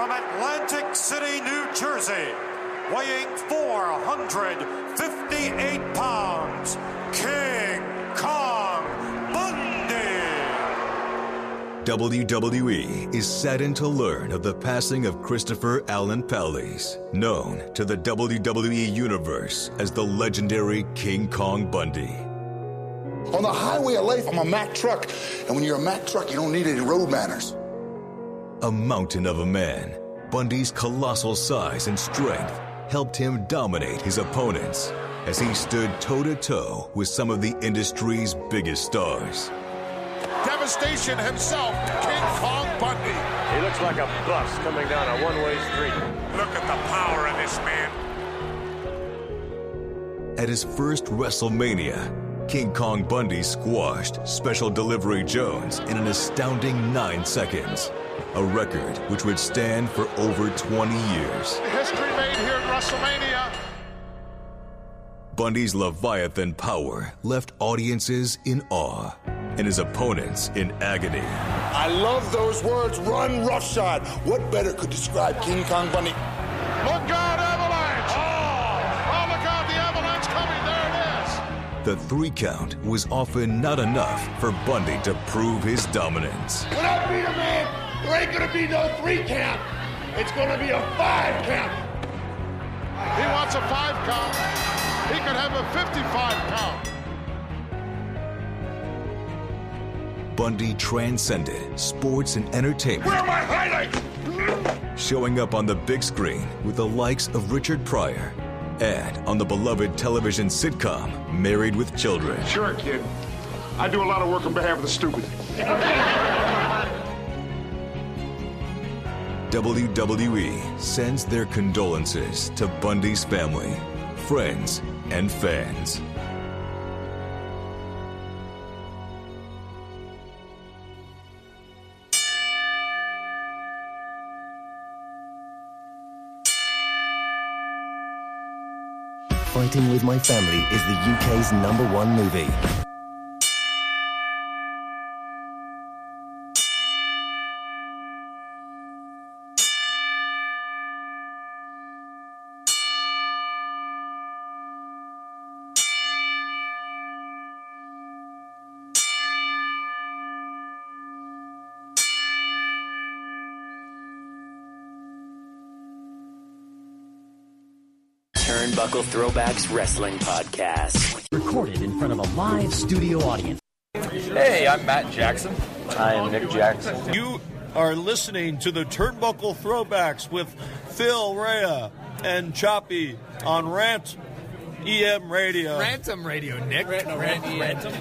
from Atlantic City, New Jersey, weighing 458 pounds, King Kong Bundy. WWE is saddened to learn of the passing of Christopher Allen Palace, known to the WWE Universe as the legendary King Kong Bundy. On the highway of life, I'm a Mack truck. And when you're a Mack truck, you don't need any road manners. A mountain of a man, Bundy's colossal size and strength helped him dominate his opponents as he stood toe-to-toe with some of the industry's biggest stars. Devastation himself, King Kong Bundy. He looks like a bus coming down a one-way street. Look at the power of this man. At his first WrestleMania, King Kong Bundy squashed Special Delivery Jones in an astounding 9 seconds, a record which would stand for over 20 years. History made here in WrestleMania. Bundy's Leviathan power left audiences in awe and his opponents in agony. I love those words, run roughshod. What better could describe King Kong Bundy? Look out, Avalanche! Oh, look out, the Avalanche coming. There it is. The 3 count was often not enough for Bundy to prove his dominance. When I beat a man, there ain't gonna be no 3 count. It's gonna be a 5 count. He wants a 5 count. He could have a 55 count. Bundy transcended sports and entertainment. Where are my highlights? Showing up on the big screen with the likes of Richard Pryor and on the beloved television sitcom Married with Children. Sure, kid. I do a lot of work on behalf of the stupid. WWE sends their condolences to Bundy's family, friends, and fans. Fighting with My Family is the UK's #1 movie. Turnbuckle Throwbacks Wrestling Podcast. Recorded in front of a live studio audience. Hey, I'm Matt Jackson. I am Nick Jackson. You are listening to the Turnbuckle Throwbacks with Phil Rea and Choppy on Rant EM Radio. Rantum Radio, Nick. Rantum.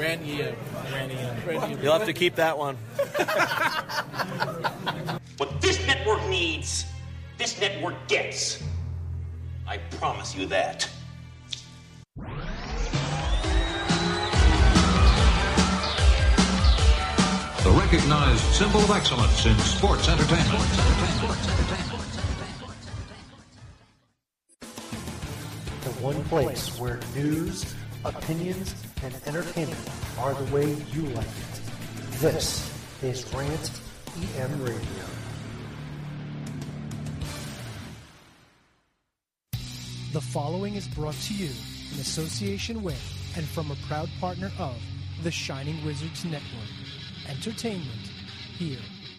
You'll have to keep that one. What this network needs, this network gets. I promise you that. The recognized symbol of excellence in sports entertainment. The one place where news, opinions, and entertainment are the way you like it. This is Rant EM Radio. The following is brought to you in association with and from a proud partner of the Shining Wizards Network. Entertainment here.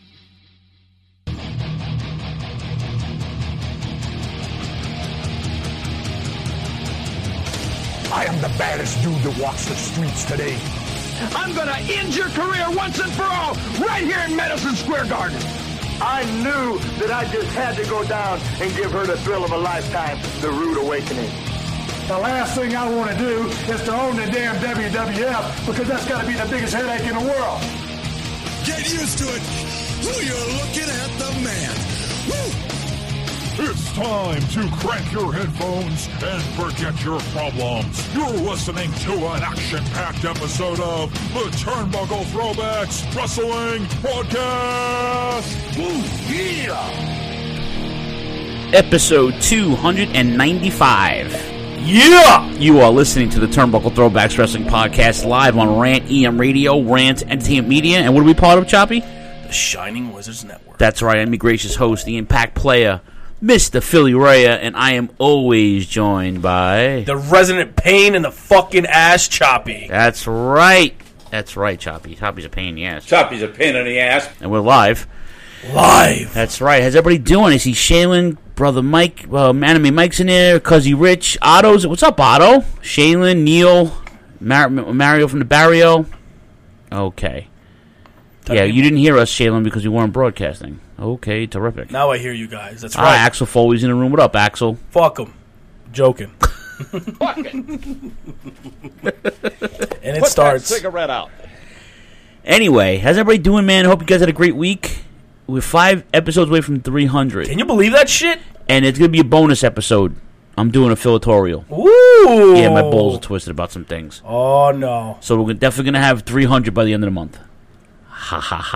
I am the baddest dude that walks the streets today. I'm gonna end your career once and for all, right here in Madison Square Garden. I knew that I just had to go down and give her the thrill of a lifetime, the Rude Awakening. The last thing I want to do is to own the damn WWF, because that's got to be the biggest headache in the world. Get used to it. You're looking at the man. Woo! It's time to crank your headphones and forget your problems. You're listening to an action-packed episode of the Turnbuckle Throwbacks Wrestling Podcast. Woo, yeah! Episode 295. Yeah! You are listening to the Turnbuckle Throwbacks Wrestling Podcast live on Rant EM Radio, Rant Entertainment Media, and what are we part of, Choppy? The Shining Wizards Network. That's right. I'm your gracious host, the Impact Player, Mr. Philly Rhea, and I am always joined by... the resident pain in the fucking ass, Choppy. That's right. That's right, Choppy. Choppy's a pain in the ass. Choppy's a pain in the ass. And we're live. Live. That's right. How's everybody doing? I see Shaylin, Brother Mike, Anime Mike's in there, Cuzzy Rich, Otto's. What's up, Otto? Shaylin, Neil, Mario from the Barrio. Okay. Yeah, you didn't hear us, Shaylin, because we weren't broadcasting. Okay, terrific. Now I hear you guys. That's right. Axel Foley's in the room. What up, Axel? Fuck him. Joking. Fuck it. And it starts. Put that cigarette out. Anyway, how's everybody doing, man? Hope you guys had a great week. We're 5 episodes away from 300. Can you believe that shit? And it's going to be a bonus episode. I'm doing a filatorial. Ooh. Yeah, my balls are twisted about some things. Oh, no. So we're definitely going to have 300 by the end of the month. Ha ha ha.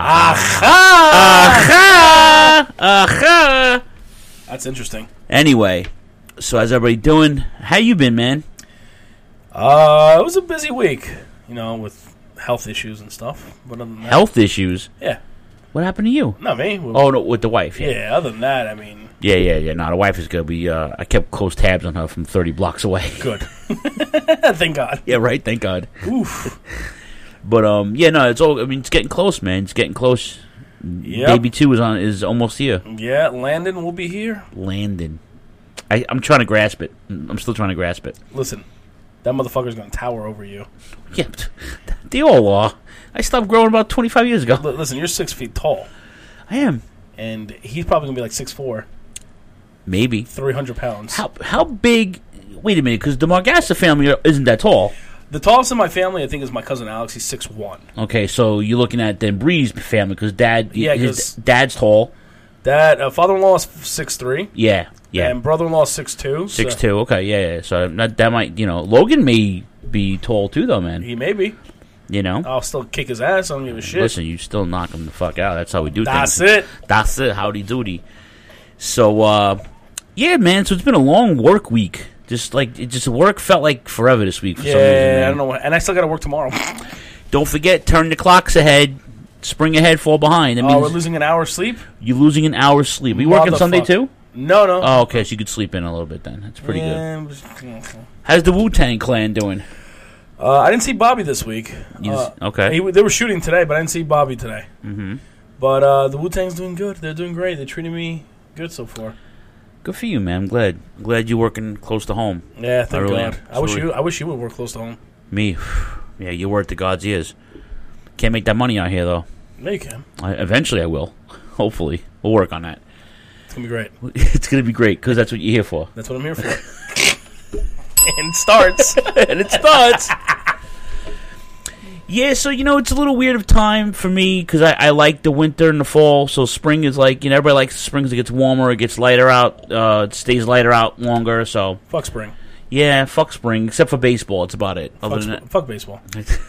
Aha! Aha! That's interesting. Anyway, so how's everybody doing? How you been, man? It was a busy week, with health issues and stuff. But other than that, health issues? Yeah. What happened to you? Not me. Oh, no, with the wife. Yeah, other than that, I mean... Yeah. No, the wife is good. I kept close tabs on her from 30 blocks away. Good. Thank God. Yeah, right? Thank God. Oof. But, it's getting close, man. It's getting close. Yep. Baby 2 is almost here. Yeah, Landon will be here. Landon. I'm trying to grasp it. I'm still trying to grasp it. Listen, that motherfucker's going to tower over you. Yeah, they all are. I stopped growing about 25 years ago. Listen, you're 6 feet tall. I am. And he's probably going to be like 6'4". Maybe. 300 pounds. How big... Wait a minute, because the Margassa family isn't that tall. The tallest in my family, I think, is my cousin Alex. He's 6'1". Okay, so you're looking at the Breeze family, because his dad's tall. Father-in-law is 6'3". Yeah. And brother-in-law is 6'2". 6'2", okay, yeah. So that might, Logan may be tall too, though, man. He may be. I'll still kick his ass. I don't give a shit. Listen, you still knock him the fuck out. That's how we do things. That's it. Howdy doody. So, yeah, man. So it's been a long work week. Work felt like forever this week for some reason. Yeah, I don't know. And I still got to work tomorrow. Don't forget, turn the clocks ahead. Spring ahead, fall behind. We're losing an hour's sleep? You're losing an hour's sleep. Are you working Sunday too? No. Oh, okay. So you could sleep in a little bit then. That's pretty good. How's the Wu-Tang Clan doing? I didn't see Bobby this week. Okay. They were shooting today, but I didn't see Bobby today. Mm-hmm. But the Wu-Tang's doing good. They're doing great. They're treating me good so far. Good for you, man. I'm glad you're working close to home. Yeah, thank God. I wish you would work close to home. Me? Yeah, you work to God's ears. Can't make that money out here, though. No, you can. Eventually I will. Hopefully. We'll work on that. It's going to be great. It's going to be great, because that's what you're here for. That's what I'm here for. And it starts. Yeah, so, it's a little weird of time for me, because I like the winter and the fall, so spring is like, everybody likes the spring because it gets warmer, it gets lighter out, it stays lighter out longer, so... Fuck spring. Yeah, fuck spring, except for baseball, it's about it. Fuck baseball.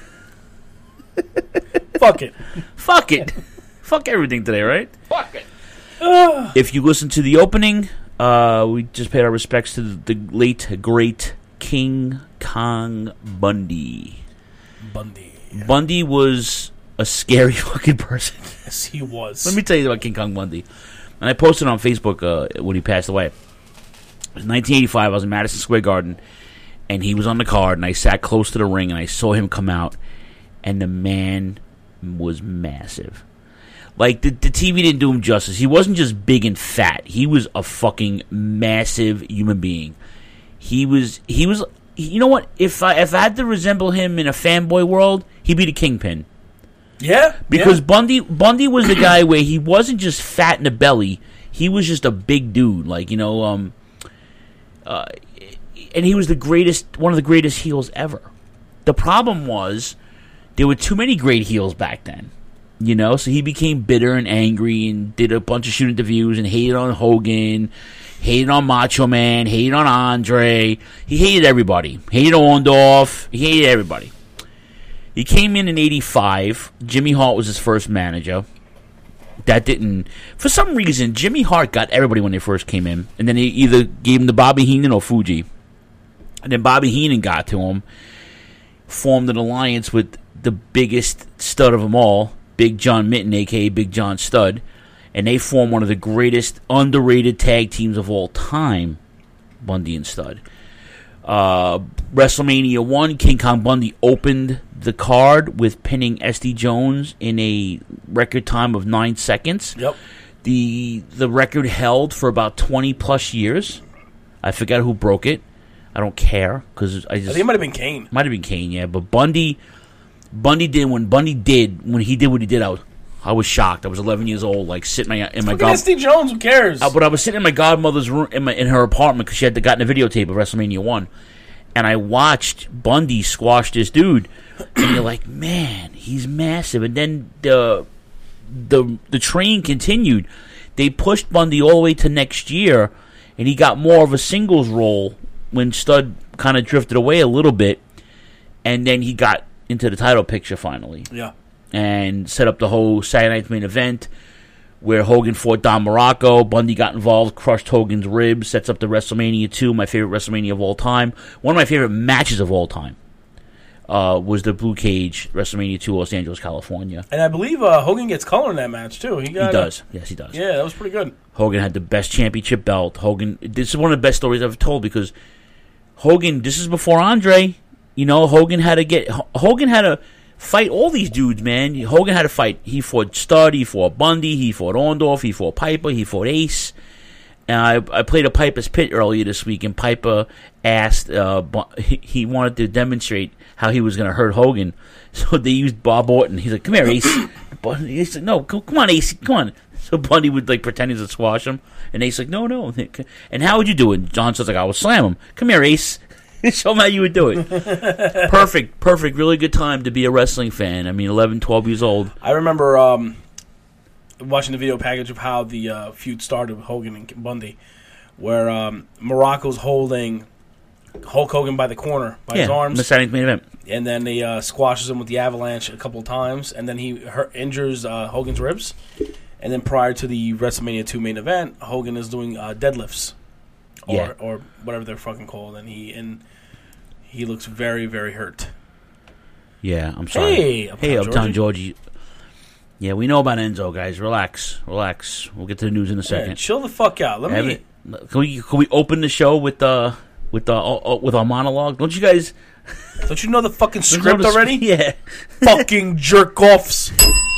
Fuck it. Fuck it. Fuck everything today, right? Fuck it. If you listen to the opening, we just paid our respects to the late, great King Kong Bundy. Bundy was a scary fucking person. Yes, he was. Let me tell you about King Kong Bundy. And I posted on Facebook when he passed away. It was 1985. I was in Madison Square Garden, and he was on the card, and I sat close to the ring, and I saw him come out, and the man was massive. Like, the TV didn't do him justice. He wasn't just big and fat. He was a fucking massive human being. He was. You know what? If I had to resemble him in a fanboy world, he'd be the Kingpin. Yeah, because Bundy was the guy where he wasn't just fat in the belly; he was just a big dude, like and he was one of the greatest heels ever. The problem was there were too many great heels back then, so he became bitter and angry and did a bunch of shoot interviews and hated on Hogan. Hated on Macho Man, hated on Andre. He hated everybody. Hated Orndorff. He hated everybody. He came in 85. Jimmy Hart was his first manager. That didn't... For some reason, Jimmy Hart got everybody when they first came in. And then he either gave him to Bobby Heenan or Fuji. And then Bobby Heenan got to him. Formed an alliance with the biggest stud of them all, Big John Minton, a.k.a. Big John Studd, and they formed one of the greatest underrated tag teams of all time, Bundy and Studd. WrestleMania 1, King Kong Bundy opened the card with pinning SD Jones in a record time of 9 seconds. Yep. The record held for about 20-plus years. I forgot who broke it. I don't care because I think it might have been Kane. Might have been Kane, yeah. But Bundy when he did what he did, I was shocked. I was 11 years old, like sitting in my SD Jones. Who cares? But I was sitting in my godmother's room in her apartment because she had gotten a videotape of WrestleMania 1, and I watched Bundy squash this dude, and you're like, man, he's massive. And then the train continued. They pushed Bundy all the way to next year, and he got more of a singles role when Studd kind of drifted away a little bit, and then he got into the title picture finally. Yeah. And set up the whole Saturday Night's Main Event where Hogan fought Don Morocco. Bundy got involved, crushed Hogan's ribs, sets up the WrestleMania 2, my favorite WrestleMania of all time. One of my favorite matches of all time was the Blue Cage WrestleMania 2, Los Angeles, California. And I believe Hogan gets color in that match, too. He does. Yes, he does. Yeah, that was pretty good. Hogan had the best championship belt. This is one of the best stories I've ever told because Hogan, this is before Andre. You know, Hogan had to fight all these dudes, man. Hogan had to fight. He fought Studd, he fought Bundy, he fought Orndorff, he fought Piper, he fought Ace. And I played a Piper's Pit earlier this week, and Piper asked, he wanted to demonstrate how he was going to hurt Hogan. So they used Bob Orton. He's like, come here, Ace. He said, no, come on, Ace, come on. So Bundy would like pretend he's to squash him, and Ace like, no. And how would you do it? John says like, I would slam him. Come here, Ace. Show him how you would do it. Perfect. Really good time to be a wrestling fan. I mean, 11, 12 years old. I remember watching the video package of how the feud started with Hogan and Bundy, where Morocco's holding Hulk Hogan by the corner, by his arms. The Saturday Main Event. And then he squashes him with the avalanche a couple of times, and then he injures Hogan's ribs. And then prior to the WrestleMania 2 main event, Hogan is doing deadlifts. Or whatever they're fucking called, and he looks very, very hurt. Yeah, I'm sorry. Hey, Uptown Georgie. Yeah, we know about Enzo, guys. Relax. We'll get to the news in a second. Yeah, chill the fuck out. Can we open the show with our monologue? Don't you guys? Don't you know the fucking script already? Yeah. Fucking jerk offs.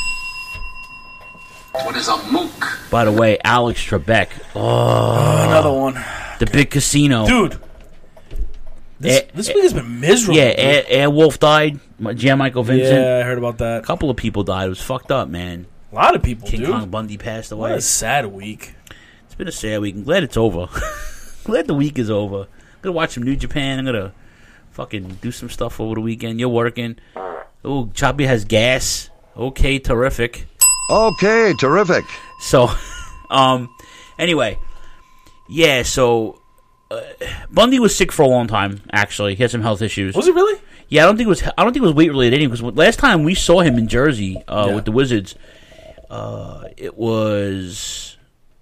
What is a mook? By the way, Alex Trebek. Oh, another one. The Big Casino. Dude. This week has been miserable. Yeah, Airwolf died. Jan Michael Vincent. Yeah, I heard about that. A couple of people died. It was fucked up, man. A lot of people, King Kong Bundy passed away. What a sad week. It's been a sad week. I'm glad it's over. Glad the week is over. I'm going to watch some New Japan. I'm going to fucking do some stuff over the weekend. You're working. Oh, Choppy has gas. Okay, terrific. Okay, terrific. So, anyway, yeah. So, Bundy was sick for a long time. Actually, he had some health issues. Was he really? Yeah, I don't think it was weight related. Because last time we saw him in Jersey with the Wizards, it was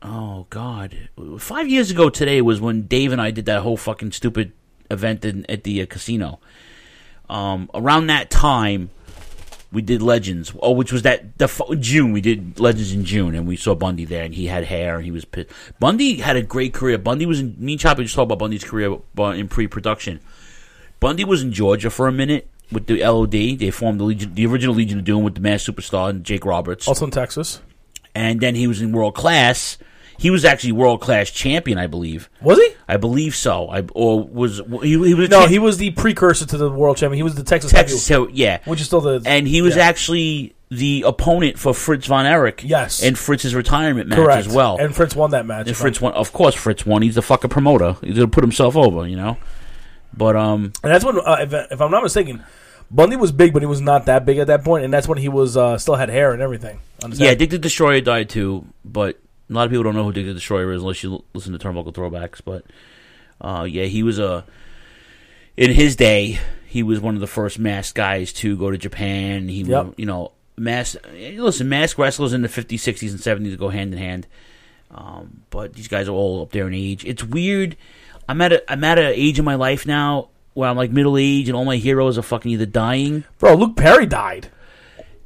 5 years ago. Today was when Dave and I did that whole fucking stupid event at the casino. Around that time. We did Legends, which was June. We did Legends in June, and we saw Bundy there, and he had hair, and he was pissed. Bundy had a great career. Bundy was me and Choppy just talked about Bundy's career in pre-production. Bundy was in Georgia for a minute with the LOD. They formed the original Legion of Doom with the Masked Superstar and Jake Roberts. Also in Texas. And then he was in World Class. He was actually World Class champion, I believe. Was he? I believe so. He was he was the precursor to the world champion. He was the Texas. Yeah, which is still the. And he was actually the opponent for Fritz von Erich. Yes, in Fritz's retirement match Correct. as well. And Fritz won that match. And Fritz won. Of course, Fritz won. He's the fucking promoter. He's gonna put himself over, you know. But and that's when, if I'm not mistaken, Bundy was big, but he was not that big at that point, and that's when he was still had hair and everything. Yeah, Dick the Destroyer died too, but. A lot of people don't know who Dick the Destroyer is unless you listen to Turnbuckle Throwbacks, but yeah, he was in his day, he was one of the first masked guys to go to Japan. He was, masked wrestlers in the 50s, 60s, and 70s go hand in hand. But these guys are all up there in age. It's weird. I'm at an age in my life now where I'm like middle age and all my heroes are fucking either dying. Bro, Luke Perry died.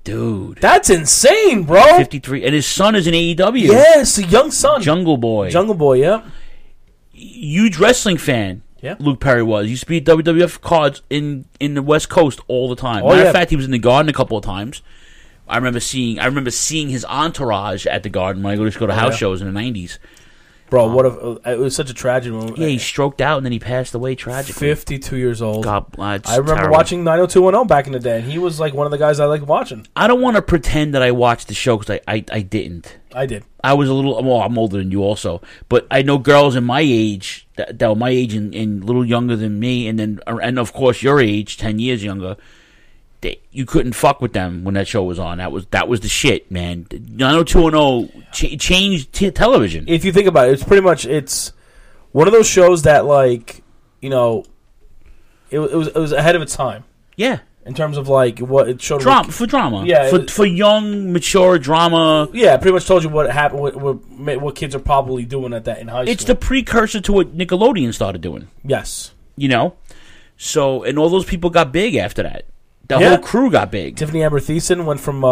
Dude. That's insane, bro. 53. And his son is in AEW. Yes, a young son. Jungle Boy. Jungle Boy, yeah. Huge wrestling fan. Yeah. Luke Perry was. He used to be at WWF cards in the West Coast all the time. Oh, Matter yeah. of fact, he was in the Garden a couple of times. I remember seeing his entourage at the Garden when I used to go to house shows in the 90s. Bro, it was such a tragic moment. Yeah, he stroked out and then he passed away tragically. 52 years old. God, I remember watching 90210 back in the day, and he was like one of the guys I liked watching. I don't want to pretend that I watched the show because I didn't. I did. I was a little. Well, I'm older than you also, but I know girls in my age that were my age and a little younger than me, and of course your age, 10 years younger. You couldn't fuck with them when that show was on. That was the shit, man. 90210 changed television. If you think about it, it's one of those shows that, like, you know, it was ahead of its time. Yeah. In terms of like what it showed for drama, yeah, for young, mature drama. Yeah, pretty much told you what happened, what kids are probably doing at that in high school. It's the precursor to what Nickelodeon started doing. Yes, you know. So, and all those people got big after that. The whole crew got big. Tiffany Amber Thiessen went from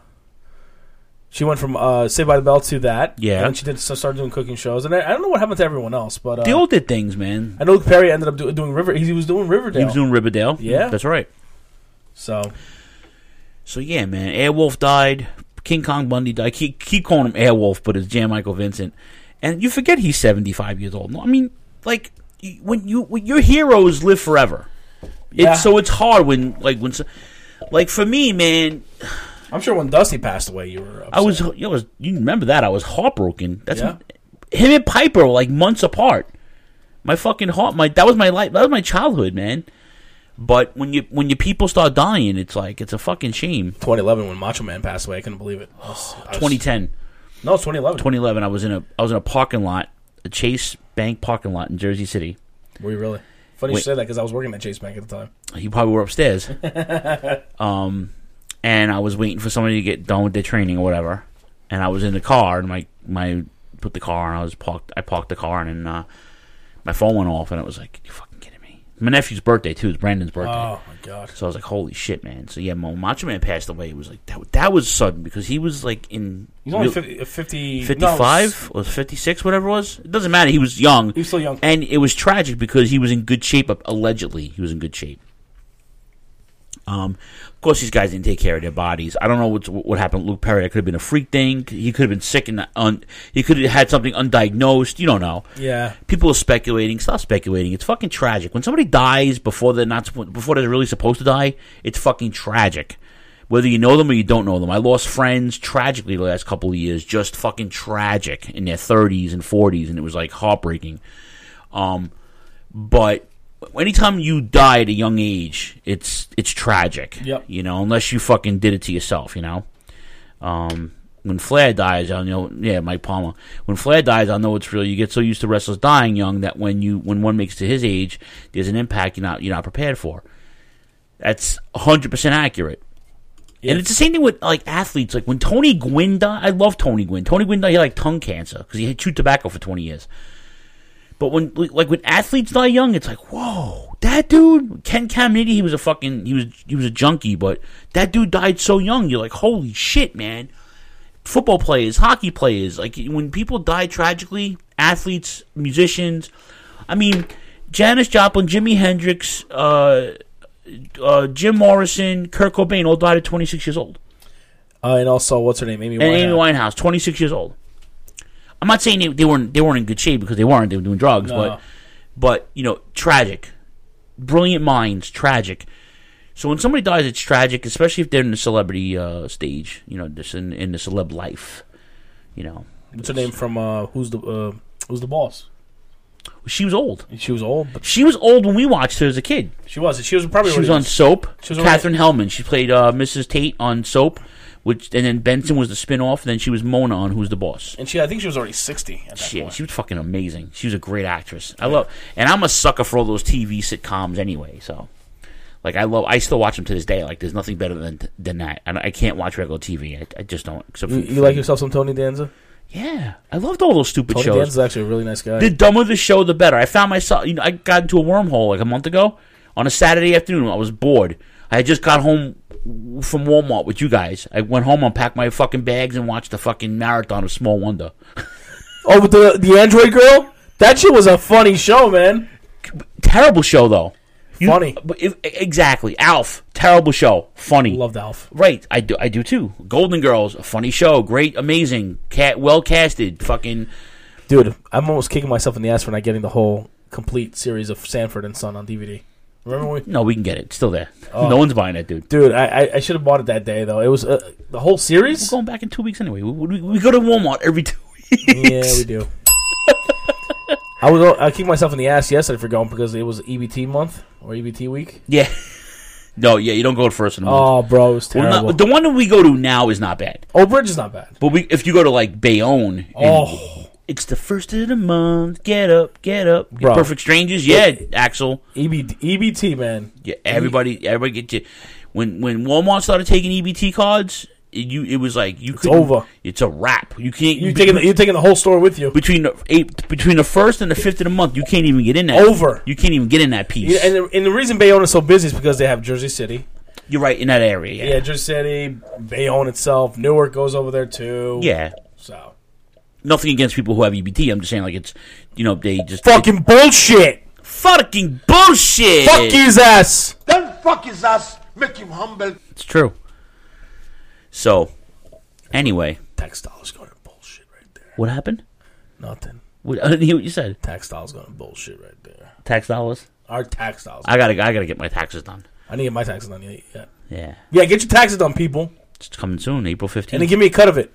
Saved by the Bell to that. Yeah, and she started doing cooking shows. And I don't know what happened to everyone else, but they all did things, man. I know Luke Perry ended up doing Riverdale. He was doing Riverdale. He was doing Riverdale. Yeah, that's right. So yeah, man. Airwolf died. King Kong Bundy died. Keep calling him Airwolf, but it's Jan Michael Vincent. And you forget he's 75 years old. I mean, like when your heroes live forever. Yeah. So it's hard when for me, man. I'm sure when Dusty passed away, you were upset. You remember that? I was heartbroken. Him and Piper were like months apart. My fucking heart, that was my life. That was my childhood, man. But when your people start dying, it's like it's a fucking shame. 2011 when Macho Man passed away, I couldn't believe it. 2010. No, it's 2011. 2011. I was in a parking lot, a Chase Bank parking lot in Jersey City. Were you really? Funny you said that because I was working at Chase Bank at the time. You probably were upstairs. And I was waiting for somebody to get done with their training or whatever. And I was in the car, and my put the car, and I parked the car, and then my phone went off, and it was like, you fucking kidding me? My nephew's birthday too. It's Brandon's birthday. Oh my god! So I was like, holy shit, man. So yeah, when Macho Man passed away, it was like that was sudden because he was like in. He's only 50 55 or 56, whatever it was. It doesn't matter. He was young. He was still young, and it was tragic because he was in good shape. Allegedly, he was in good shape. Of course, these guys didn't take care of their bodies. I don't know what happened to Luke Perry. It could have been a freak thing. He could have been sick and he could have had something undiagnosed. You don't know. Yeah. People are speculating. Stop speculating. It's fucking tragic. When somebody dies before they're really supposed to die, it's fucking tragic. Whether you know them or you don't know them. I lost friends tragically the last couple of years. Just fucking tragic in their 30s and 40s, and it was like heartbreaking. But anytime you die at a young age, it's tragic. Yep. You know, unless you fucking did it to yourself, you know. When Flair dies, Mike Palmer. When Flair dies, I know it's real. You get so used to wrestlers dying young that when one makes it to his age, there's an impact you're not prepared for. That's 100% accurate. Yeah. And it's the same thing with like athletes. Like when Tony Gwynn died, I love Tony Gwynn. Tony Gwynn died, he had like tongue cancer because he had chewed tobacco for 20 years. But when athletes die young, it's like, whoa, that dude, Ken Caminiti, he was a junkie, but that dude died so young. You're like, holy shit, man. Football players, hockey players, like when people die tragically, athletes, musicians. I mean, Janis Joplin, Jimi Hendrix, Jim Morrison, Kurt Cobain all died at 26 years old. And also, what's her name? Amy Winehouse, 26 years old. I'm not saying they weren't in good shape because they weren't. They were doing drugs, no. but you know, tragic, brilliant minds, tragic. So when somebody dies, it's tragic, especially if they're in the celebrity stage. You know, just in the celeb life. You know, what's her name from Who's the Boss? She was old. She was old. She was old when we watched her as a kid. She was. She was probably. She was on Soap. Catherine Hellman. She played Mrs. Tate on Soap. And then Benson was the spin-off, and then she was Mona on Who's the Boss. And I think she was already 60 at that point. She was fucking amazing. She was a great actress. And I'm a sucker for all those TV sitcoms anyway, so. Like, I still watch them to this day. Like, there's nothing better than that. And I can't watch regular TV. I just don't. Except you like yourself some Tony Danza? Yeah. I loved all those stupid shows. Tony Danza's actually a really nice guy. The dumber the show, the better. I found myself, I got into a wormhole like a month ago. On a Saturday afternoon, I was bored. I had just got home from Walmart with you guys. I went home, unpacked my fucking bags, and watched the fucking marathon of Small Wonder. Oh, with the Android girl? That shit was a funny show, man. Terrible show, though. Funny. Exactly. Alf. Terrible show. Funny. Loved Alf. Right. I do too. Golden Girls. A funny show. Great. Amazing. Well casted. Fucking. Dude, I'm almost kicking myself in the ass for not getting the whole complete series of Sanford and Son on DVD. Remember when No, we can get it. It's still there. No one's buying it, dude. Dude, I should have bought it that day, though. It was the whole series? We're going back in 2 weeks anyway. We go to Walmart every 2 weeks. Yeah, we do. I kicked myself in the ass yesterday for going because it was EBT month or EBT week. Yeah. No, yeah, you don't go first in the month. Oh, bro, it was terrible. The one that we go to now is not bad. Old Bridge is not bad. But if you go to, like, Bayonne... It's the first of the month. Get up. Bro. Perfect Strangers. Yeah, Axel. EBT, man. Yeah, everybody get you. When Walmart started taking EBT cards, it was like you. It's over. It's a wrap. You can't. You're taking the whole store with you. Between the first and the 5th of the month, you can't even get in that. Over. You can't even get in that piece. Yeah, and the reason Bayonne is so busy is because they have Jersey City. You're right in that area. Yeah, Jersey City, Bayonne itself, Newark goes over there too. Yeah. So. Nothing against people who have EBT. I'm just saying, like, it's, they just... Fucking bullshit! Fucking bullshit! Fuck his ass! Then fuck his ass. Make him humble. It's true. So, anyway. Tax dollars going to bullshit right there. What happened? Nothing. I didn't hear what you said. Tax dollars going to bullshit right there. Tax dollars? Our tax dollars. I gotta get my taxes done. I need to get my taxes done yet. Yeah. Yeah, get your taxes done, people. It's coming soon, April 15th. And then give me a cut of it.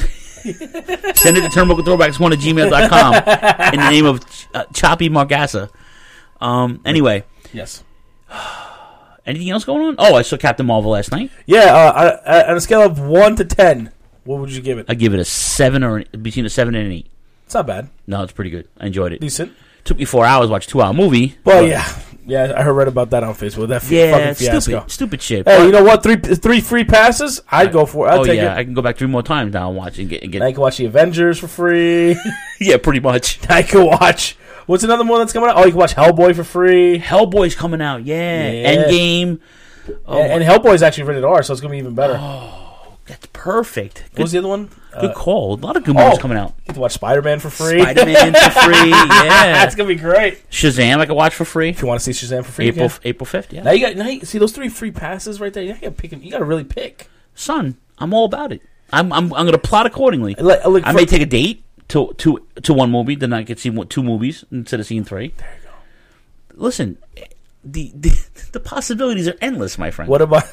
Send it to turnbucklethrowbacks1@gmail.com in the name of Choppy Margassa. Anyway. Yes. Anything else going on? Oh, I saw Captain Marvel last night. Yeah, on a scale of 1 to 10, what would you give it? I'd give it a 7 or between a 7 and an 8. It's not bad. No, it's pretty good. I enjoyed it. Decent. Took me 4 hours to watch a 2-hour movie. Well, yeah, I read about that on Facebook. That fucking fiasco. Stupid shit. Hey, you know what? Three free passes. I'd go for it. I'll take it. I can go back 3 more times now and watch and get. I can watch the Avengers for free. Yeah, pretty much. I can watch. What's another one that's coming out? Oh, you can watch Hellboy for free. Hellboy's coming out. Yeah. Endgame. Oh, and Hellboy's actually rated R, so it's gonna be even better. Oh, that's perfect. What was the other one? Good call. A lot of good movies coming out. You can watch Spider-Man for free. Spider-Man for free. Yeah, that's gonna be great. Shazam, I can watch for free. If you want to see Shazam for free, April 5th. Yeah. Now you see those 3 free passes right there. You gotta really pick. Son, I'm all about it. I'm gonna plot accordingly. I may take a date to one movie, then I can see 2 movies instead of seeing 3. There you go. Listen, the possibilities are endless, my friend. What about?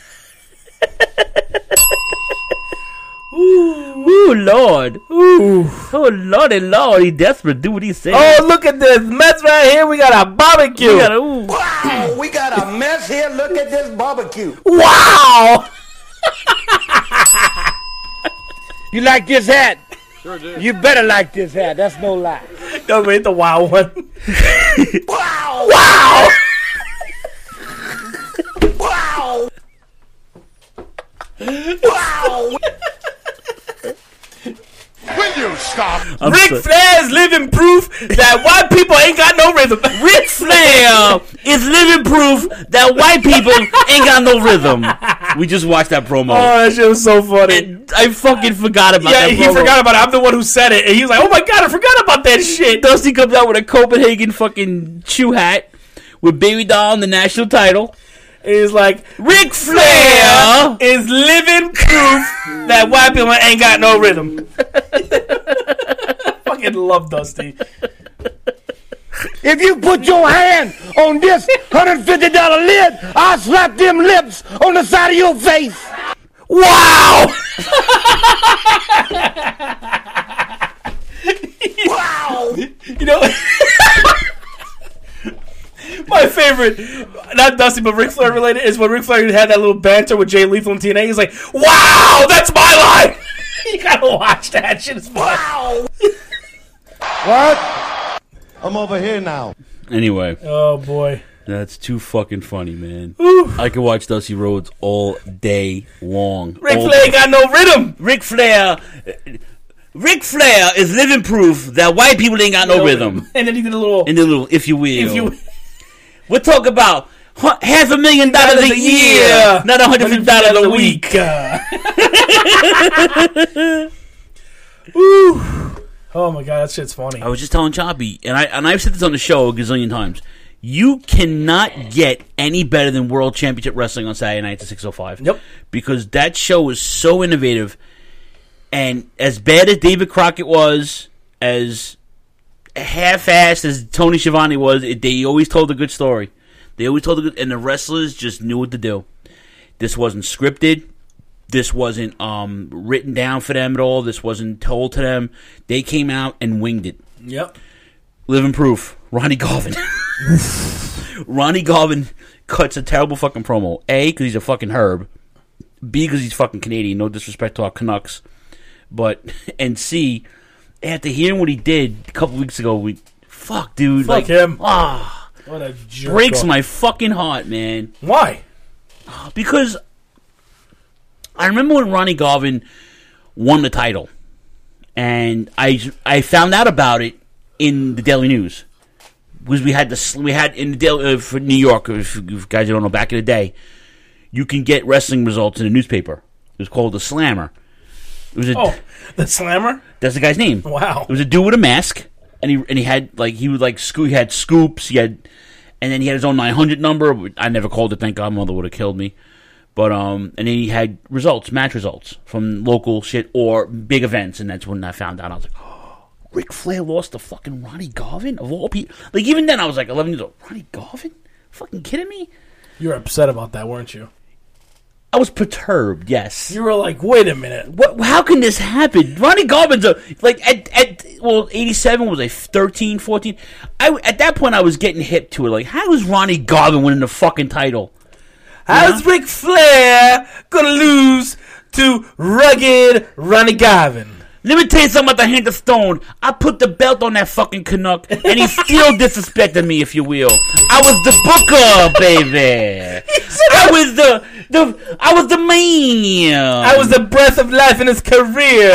Ooh, Lord. Ooh. Oh, Lord, he desperate. Do what he says. Oh, look at this mess right here. We got a barbecue. Wow, we got a mess here. Look at this barbecue. Wow. You like this hat? Sure do. You better like this hat. That's no lie. No, wait, the wow one. Wow. Wow. Wow. Wow. Will you stop? Ric Flair's living proof that white people ain't got no rhythm. Ric Flair is living proof that white people ain't got no rhythm. We just watched that promo. Oh, that shit was so funny. And I fucking forgot about that promo. Yeah, he forgot about it. I'm the one who said it. And he was like, oh my God, I forgot about that shit. Dusty comes out with a Copenhagen fucking shoe hat with Baby Doll and the national title. Is like Ric Flair is living proof that white people ain't got no rhythm. Fucking love Dusty. If you put your hand on this $150 lid, I'll slap them lips on the side of your face. Wow! Wow! You know. My favorite, not Dusty, but Ric Flair related, is when Ric Flair had that little banter with Jay Lethal and TNA. He's like, wow, that's my line! You gotta watch that shit. It's fun. Wow! What? I'm over here now. Anyway. Oh, boy. That's too fucking funny, man. Ooh. I could watch Dusty Rhodes all day long. Ric Flair ain't got no rhythm. Ric Flair is living proof that white people ain't got no rhythm. And then he did a little... if you will. We'll talk about $500,000 a year, not $150 a week. Woo. Oh my god, that shit's funny. I was just telling Choppy, and I've said this on the show a gazillion times. You cannot get any better than World Championship Wrestling on Saturday nights at 6:05. Yep. Because that show is so innovative, and as bad as David Crockett was, as half-assed as Tony Schiavone was, they always told a good story. They always told a good, and the wrestlers just knew what to do. This wasn't scripted. This wasn't written down for them at all. This wasn't told to them. They came out and winged it. Yep. Living proof. Ronnie Garvin. Ronnie Garvin cuts a terrible fucking promo. A, because he's a fucking herb. B, because he's fucking Canadian. No disrespect to our Canucks. And C, after hearing what he did a couple weeks ago, fuck, dude. Fuck him. What a jerk. Breaks my fucking heart, man. Why? Because I remember when Ronnie Garvin won the title, and I found out about it in the Daily News. Because we had in the Daily for New York. If you guys don't know, back in the day, you can get wrestling results in a newspaper. It was called the Slammer. It was the Slammer. That's the guy's name. Wow. It was a dude with a mask, and he had he had scoops. And then he had his own 900 number. I never called it. Thank God, mother would have killed me. But and then he had match results from local shit or big events, and that's when I found out. I was like, oh, Ric Flair lost to fucking Ronnie Garvin of all people. Like even then, I was like 11 years old. Ronnie Garvin? Fucking kidding me? You were upset about that, weren't you? I was perturbed. Yes. You were like, wait a minute. What? How can this happen? Ronnie Garvin's at 87 was like 13, 14. At that point, I was getting hip to it. Like, how is Ronnie Garvin winning the fucking title? How's Ric Flair gonna lose to rugged Ronnie Garvin? Let me tell you something about the Hand of Stone. I put the belt on that fucking Canuck, and he still disrespected me, if you will. I was the booker, baby. I was the man. I was the breath of life in his career.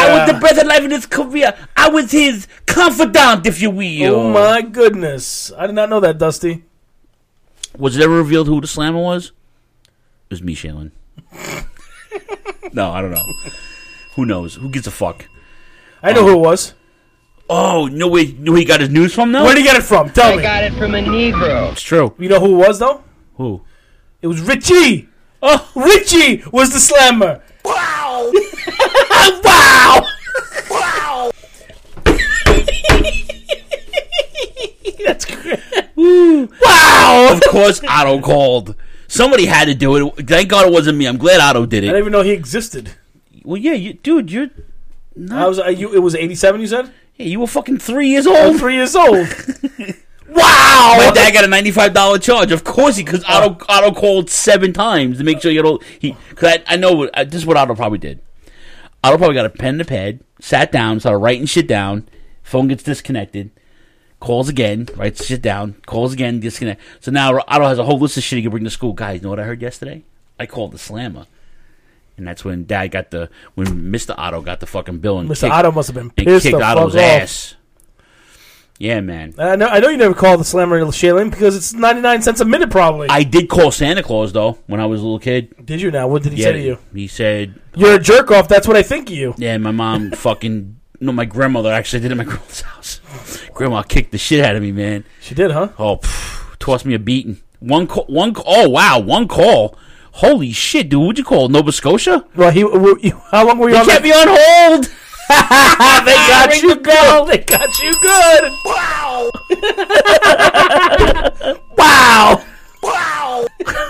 I was his confidant, if you will. Oh my goodness. I did not know that, Dusty. Was it ever revealed who the Slammer was? It was me, Shaylin. No, I don't know. Who knows? Who gives a fuck? I know who it was. Oh, no way. Know where he got his news from, though? Where did he get it from? Tell me. I got it from a Negro. It's true. You know who it was, though? Who? It was Richie. Oh, Richie was the Slammer. Wow. Wow. Wow. That's great. Wow. Of course, Otto called. Somebody had to do it. Thank God it wasn't me. I'm glad Otto did it. I didn't even know he existed. Well, yeah, you're not... It was 87, you said? Yeah, you were fucking 3 years old. I'm 3 years old. Wow! My dad got a $95 charge. Of course, because Otto called 7 times to make sure you get all... Because I know this is what Otto probably did. Otto probably got a pen and a pad, sat down, started writing shit down. Phone gets disconnected. Calls again, writes shit down. Calls again, disconnect. So now Otto has a whole list of shit he can bring to school. Guys, you know what I heard yesterday? I called the Slammer. And that's when when Mr. Otto got the fucking bill and Mr. Otto must have been pissed and kicked Otto's ass. Yeah, man. I know you never called the Slammer Shaylin because it's 99 cents a minute probably. I did call Santa Claus, though, when I was a little kid. Did you now? What did he say to you? He said... You're a jerk-off, that's what I think of you. Yeah, my mom fucking... No, my grandmother actually did it at my grandma's house. Grandma kicked the shit out of me, man. She did, huh? Oh, tossed me a beating. One call. Oh, wow, one call. Holy shit, dude! What'd you call Nova Scotia? Well, how long were you? They kept me on hold. They got you good. They got you good. Wow. Wow. Wow.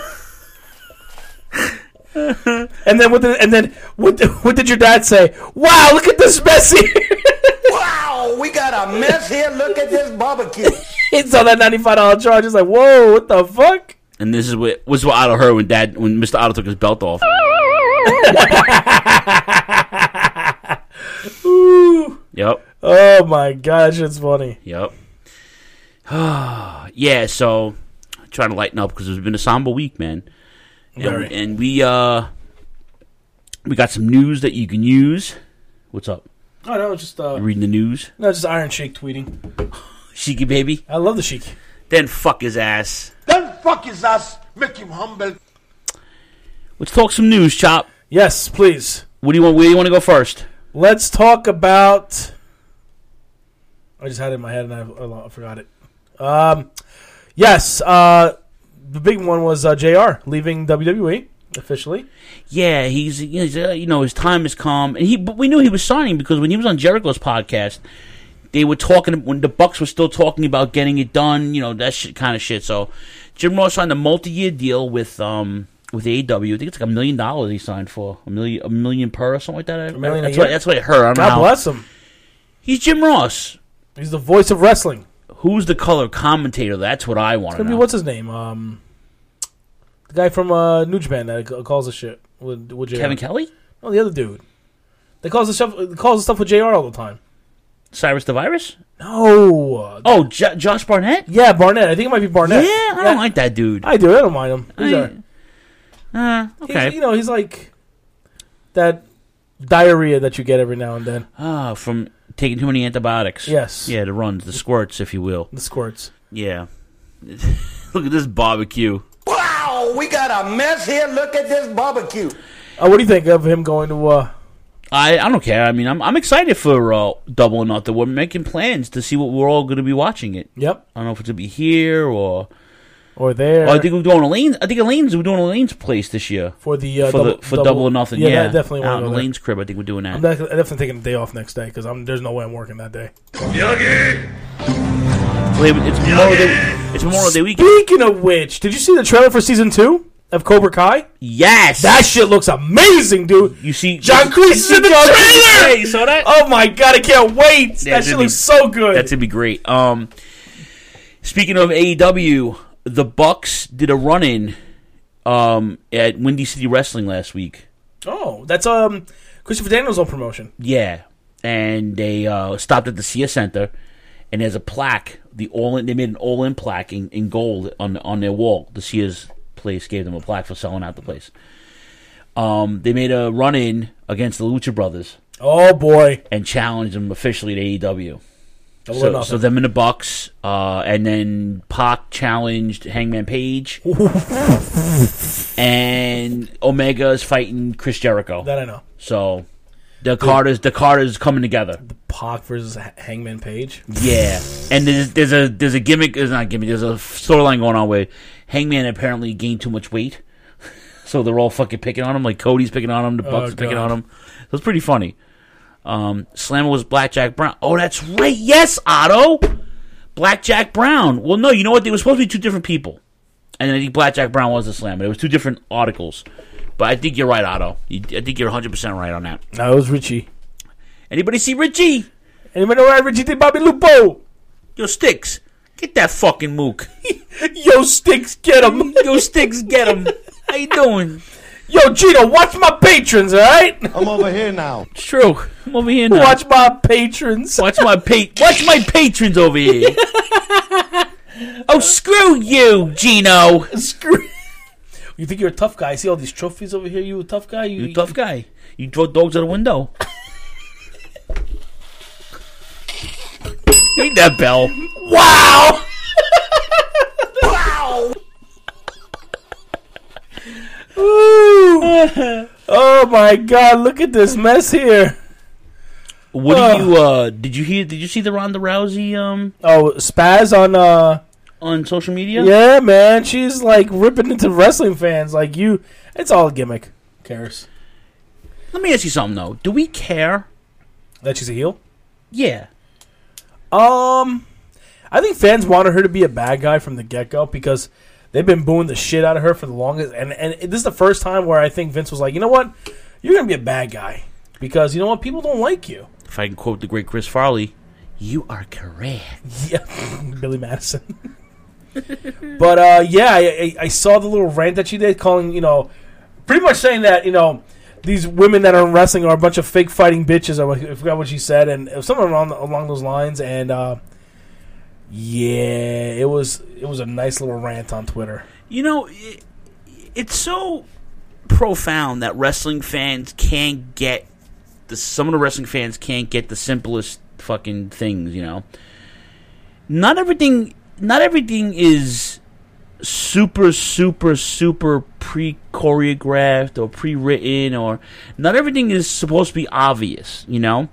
And then what did your dad say? Wow, look at this mess here. Wow, we got a mess here. Look at this barbecue. He saw that $95 charge. He's like, whoa, what the fuck? And this is what Otto heard when Mr. Otto took his belt off. Yep. Oh my gosh, it's funny. Yep. Yeah, so trying to lighten up because it's been a somber week, man. And we got some news that you can use. What's up? Oh no, just you reading the news. No, just Iron Sheik tweeting. Sheiky baby. I love the Sheik. Then fuck his ass. Then fuck his ass. Make him humble. Let's talk some news, Chop. Yes, please. What do you want? Where do you want to go first? Let's talk about. I just had it in my head and I forgot it. Yes, the big one was JR leaving WWE officially. Yeah, he's his time has come, and but we knew he was signing because when he was on Jericho's podcast, they were talking when the Bucks were still talking about getting it done, that kind of shit. So Jim Ross signed a multi-year deal with AEW. I think it's like $1 million he signed for a million per or something like that. That's what I heard. I don't know. God bless him. He's Jim Ross. He's the voice of wrestling. Who's the color commentator? That's what I want to know. What's his name? The guy from New Japan that calls the shit with JR. Kevin Kelly? No, the other dude. They calls the stuff with JR all the time. Cyrus the Virus? No. Josh Barnett? Yeah, Barnett. I think it might be Barnett. Yeah, I don't like that dude. I do. I don't mind him. Okay. He's like that diarrhea that you get every now and then. From taking too many antibiotics. Yes. Yeah, the runs, the squirts, if you will. The squirts. Yeah. Look at this barbecue. Wow, we got a mess here. Look at this barbecue. What do you think of him going to... I don't care. I mean, I'm excited for Double or Nothing. We're making plans to see what we're all going to be watching it. Yep. I don't know if it's going to be here or there. I think we're doing Elaine's. We're doing Elaine's place this year for the Double or Nothing. Yeah, definitely. Out in Elaine's crib, I think we're doing that. I'm definitely taking a day off next day because there's no way I'm working that day. It's Memorial Day weekend. Speaking of which, did you see the trailer for season 2 of Cobra Kai? Yes, that shit looks amazing, dude. You see, John Kreese is in the trailer. Hey, you saw that? Oh my god, I can't wait. That shit looks so good. That's gonna be great. Speaking of AEW, the Bucks did a run-in at Windy City Wrestling last week. Oh, that's Christopher Daniels' own promotion. Yeah, and they stopped at the Sia Center, and there's a plaque. They made an all-in plaque in gold on their wall. The Sia's place gave them a plaque for selling out the place. They made a run-in against the Lucha Brothers. Oh boy! And challenged them officially to AEW. So them and the Bucks, and then Pac challenged Hangman Page, and Omega is fighting Chris Jericho. That I know. So the Carters coming together. The Pac versus Hangman Page. Yeah, and there's a gimmick. There's not a gimmick. There's a storyline going on where Hangman apparently gained too much weight, so they're all fucking picking on him. Like Cody's picking on him, the Bucks are picking on him. So it's pretty funny. Slammer was Blackjack Brown. Oh, that's right. Yes, Otto. Blackjack Brown. Well, no, you know what? They were supposed to be two different people. And I think Blackjack Brown was the Slammer. It was two different articles. But I think you're right, Otto. I think you're 100% right on that. No, it was Richie. Anybody see Richie? Anybody know why Richie did Bobby Lupo? Yo, Sticks. Get that fucking mook. Yo, Sticks, get him. Yo, Sticks, get him. How you doing? Yo, Gino, watch my patrons, all right? I'm over here now. It's true. I'm over here now. Watch my patrons. Watch my patrons over here. Oh, screw you, Gino. Screw. You think you're a tough guy? I see all these trophies over here. You a tough guy? You a tough guy. You throw dogs out the window. Ring that bell. Wow. Wow. Oh my god, look at this mess here. What do you did you see the Ronda Rousey Spaz on social media? Yeah, man, she's like ripping into wrestling fans like you. It's all a gimmick. Who cares? Let me ask you something though. Do we care that she's a heel? Yeah. I think fans wanted her to be a bad guy from the get-go because they've been booing the shit out of her for the longest. And this is the first time where I think Vince was like, you know what? You're going to be a bad guy. Because, you know what? People don't like you. If I can quote the great Chris Farley, you are correct. Yeah. Billy Madison. But, I saw the little rant that she did calling, pretty much saying that, these women that are in wrestling are a bunch of fake fighting bitches. I forgot what she said. And it was something along those lines. And, yeah, it was a nice little rant on Twitter. It's so profound that wrestling fans can't get some of the wrestling fans can't get the simplest fucking things. Not everything is super pre-choreographed or pre-written, or not everything is supposed to be obvious, you know?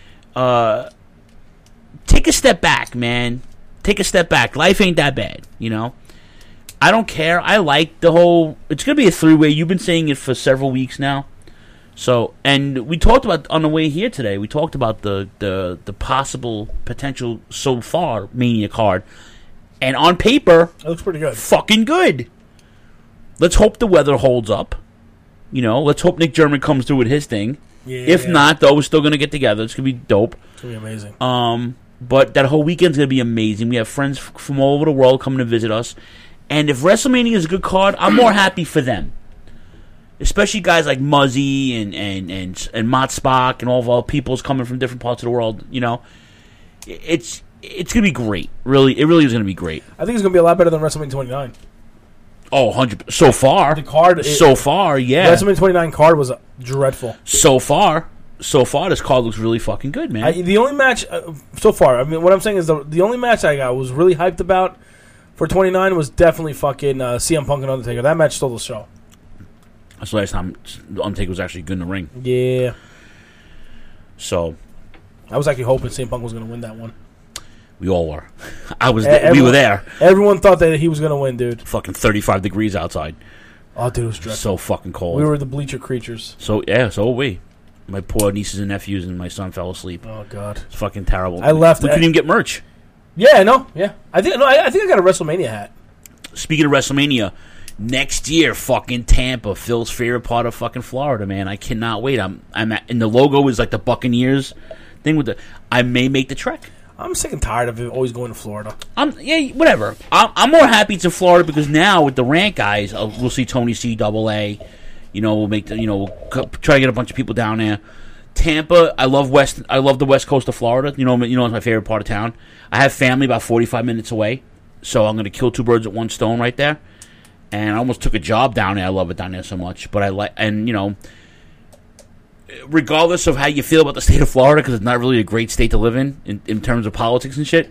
Take a step back, man. Take a step back. Life ain't that bad, you know? I don't care. I like the whole... It's going to be a three-way. You've been saying it for several weeks now. So, and we talked about, on the way here today, we talked about the possible potential so far Mania card. And on paper... It looks pretty good. Fucking good. Let's hope the weather holds up. You know, let's hope Nick German comes through with his thing. Yeah, if not, though, we're still going to get together. It's going to be dope. It's going to be amazing. But that whole weekend's going to be amazing. We have friends from all over the world coming to visit us. And if WrestleMania is a good card, I'm more happy for them. Especially guys like Muzzy and Mott Spock and all of our peoples coming from different parts of the world. You know, it's going to be great. Really, it really is going to be great. I think it's going to be a lot better than WrestleMania 29. Oh, 100%. So far. The card. So far, yeah. WrestleMania 29 card was dreadful. So far, this card looks really fucking good, man. The only match, so far, I mean, what I'm saying is the only match I was really hyped about for 29 was definitely fucking CM Punk and Undertaker. That match stole the show. That's the last time Undertaker was actually good in the ring. Yeah. So. I was actually hoping CM Punk was going to win that one. We all were. We were there. Everyone thought that he was going to win, dude. Fucking 35 degrees outside. Oh, dude, it was dreadful. So fucking cold. We were the bleacher creatures. So were we. My poor nieces and nephews and my son fell asleep. Oh, God. It's fucking terrible. I left. We couldn't even get merch. Yeah, I know. Yeah. I think I got a WrestleMania hat. Speaking of WrestleMania, next year, fucking Tampa, Phil's favorite part of fucking Florida, man. I cannot wait. And the logo is like the Buccaneers thing with the... I may make the trek. I'm sick and tired of it always going to Florida. Whatever. I'm more happy it's in Florida because now with the Rant guys, we'll see Tony C, Double A. You know, we'll make we'll try to get a bunch of people down there. Tampa, I love the west coast of Florida. You know, it's my favorite part of town. I have family about 45 minutes away, so I'm going to kill two birds with one stone right there. And I almost took a job down there. I love it down there so much. But regardless of how you feel about the state of Florida, because it's not really a great state to live in terms of politics and shit,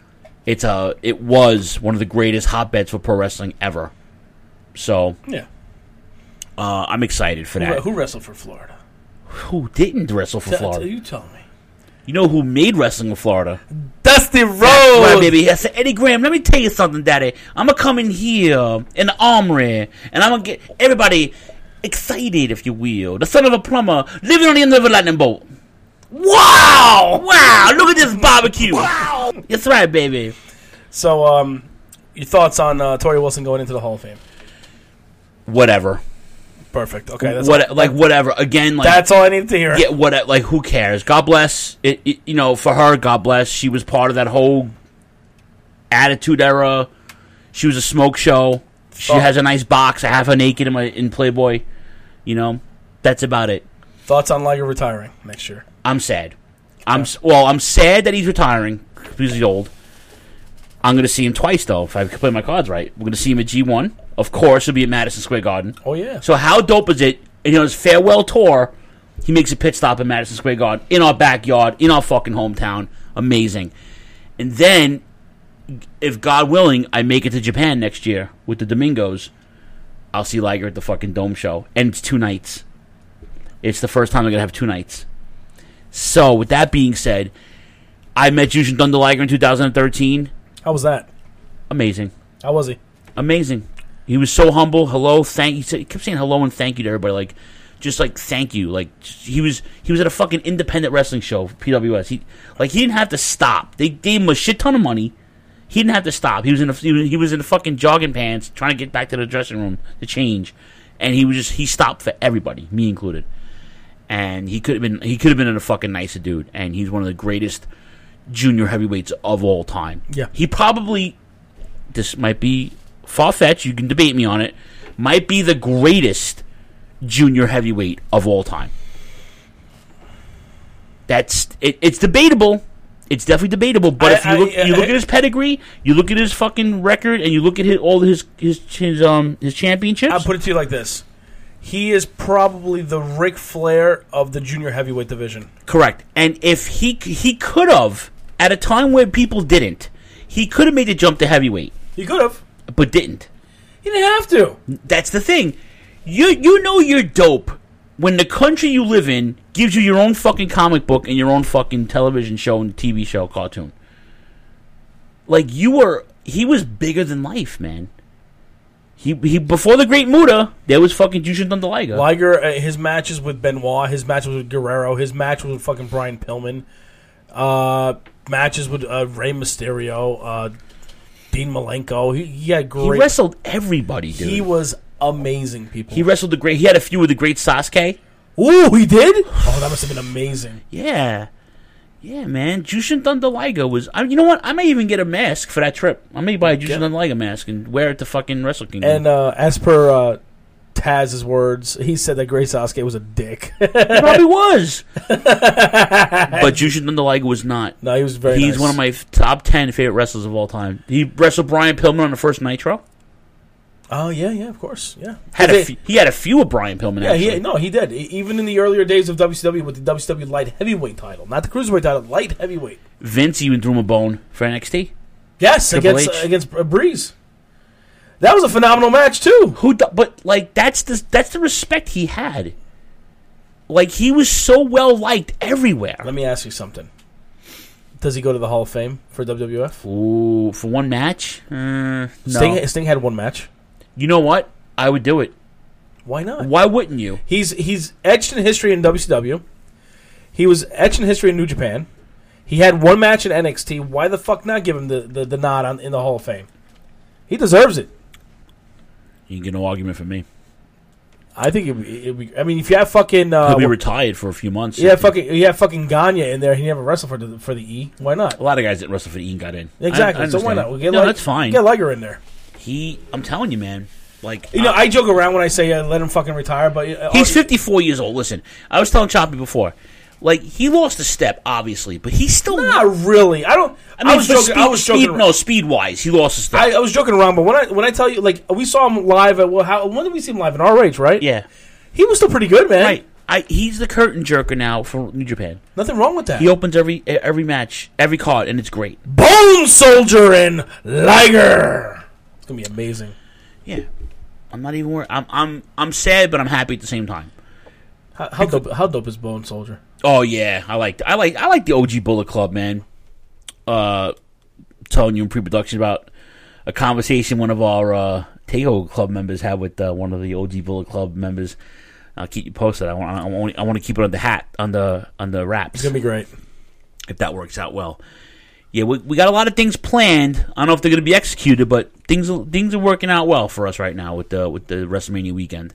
it was one of the greatest hotbeds for pro wrestling ever. So yeah, I'm excited for that. Who wrestled for Florida? Who didn't wrestle for Florida? You tell me. You know who made wrestling in Florida? Dusty Rhodes. Right, baby. I said, Eddie Graham, let me tell you something, Daddy. I'm going to come in here in the armory, and I'm going to get everybody excited, if you will. The son of a plumber living on the end of a lightning bolt. Wow! Wow! Look at this barbecue. Wow! That's right, baby. So, your thoughts on Tori Wilson going into the Hall of Fame? Whatever. Perfect. Okay, that's whatever. Again, that's all I need to hear. Yeah, who cares? God bless. For her, God bless. She was part of that whole Attitude Era. She was a smoke show. She has a nice box. I have her naked in Playboy. You know, that's about it. Thoughts on Liger retiring next year? I'm sad. I'm sad that he's retiring because he's old. I'm going to see him twice though if I play my cards right. We're going to see him at G1. Of course, it'll be at Madison Square Garden. Oh, yeah. So how dope is it? His farewell tour, he makes a pit stop at Madison Square Garden, in our backyard, in our fucking hometown. Amazing. And then, if God willing, I make it to Japan next year with the Domingos, I'll see Liger at the fucking Dome show. And it's 2 nights. It's the first time I'm going to have 2 nights. So, with that being said, I met Jushin Thunder Liger in 2013. How was that? Amazing. How was he? Amazing. He was so humble. Hello, thank you. He kept saying hello and thank you to everybody. Thank you. He was at a fucking independent wrestling show, PWS. He didn't have to stop. They gave him a shit ton of money. He didn't have to stop. He was in the fucking jogging pants trying to get back to the dressing room to change, and he stopped for everybody, me included. And he could have been a fucking nicer dude. And he's one of the greatest junior heavyweights of all time. Yeah. He probably, this might be far-fetched, you can debate me on it, might be the greatest junior heavyweight of all time. It's debatable. It's definitely debatable. But if you look at his pedigree, you look at his fucking record, and you look at all his championships. I'll put it to you like this: he is probably the Ric Flair of the junior heavyweight division. Correct. And if he could have, at a time where people didn't, he could have made the jump to heavyweight. He could have. But didn't. He didn't have to. That's the thing. You know you're dope when the country you live in gives you your own fucking comic book and your own fucking television show and TV show cartoon. Like, he was bigger than life, man. He before the Great Muta, there was fucking Jushin Thunder Liger. Liger, his matches with Benoit, his matches with Guerrero, his match with fucking Brian Pillman, matches with Rey Mysterio, Dean Malenko. He had great. He wrestled everybody, dude. He was amazing, people. He wrestled he had a few with the great Sasuke. Ooh, he did? Oh, that must have been amazing. Yeah. Yeah, man. Jushin Thunder Liger was... you know what? I may even get a mask for that trip. I may buy a Jushin Thunder Liger mask and wear it to fucking Wrestle Kingdom. And as per Taz's words, he said that Great Sasuke was a dick. He probably was. But Jushin Thunder Liger was not. No, he was very He's nice. one of my top 10 favorite wrestlers of all time. He wrestled Brian Pillman on the first Nitro. Oh, yeah, of course, yeah. He had a few of Brian Pillman, actually. He did. Even in the earlier days of WCW with the WCW light heavyweight title. Not the cruiserweight title, light heavyweight. Vince even threw him a bone for NXT. Yes, against Breeze. That was a phenomenal match, too. But, like, that's the respect he had. Like, he was so well liked everywhere. Let me ask you something. Does he go to the Hall of Fame for WWF? Ooh, for one match? No. Sting had one match. You know what? I would do it. Why not? Why wouldn't you? He's etched in history in WCW. He was etched in history in New Japan. He had one match in NXT. Why the fuck not give him the nod in the Hall of Fame? He deserves it. You can get no argument from me. I think it'd be. I mean, if you have fucking, he'll be retired for a few months. Yeah, you have fucking Gagne in there. He never wrestled for the E. Why not? A lot of guys that wrestled for the E got in. Exactly. So why not? We'll get that's fine. Get Liger in there. I'm telling you, man. Like, I joke around when I say let him fucking retire, but he's 54 years old. Listen, I was telling Choppy before, like, he lost a step, obviously, but he's still not really. I was joking. No, speed wise, he lost a step. I was joking around, but when I tell you, like, we saw him live at when did we see him live in RH, right? Yeah, he was still pretty good, man. Right. He's the curtain jerker now for New Japan. Nothing wrong with that. He opens every match, every card, and it's great. Bone Soldier and Liger. It's gonna be amazing. Yeah. I'm not even worried. I'm sad, but I'm happy at the same time. How dope is Bone Soldier? Oh yeah, I like the OG Bullet Club, man. Telling you in pre-production about a conversation one of our Takeover Club members had with one of the OG Bullet Club members. I'll keep you posted. I want to keep it on the hat on the wraps. It's gonna be great if that works out well. Yeah, we got a lot of things planned. I don't know if they're going to be executed, but things are working out well for us right now with the WrestleMania weekend.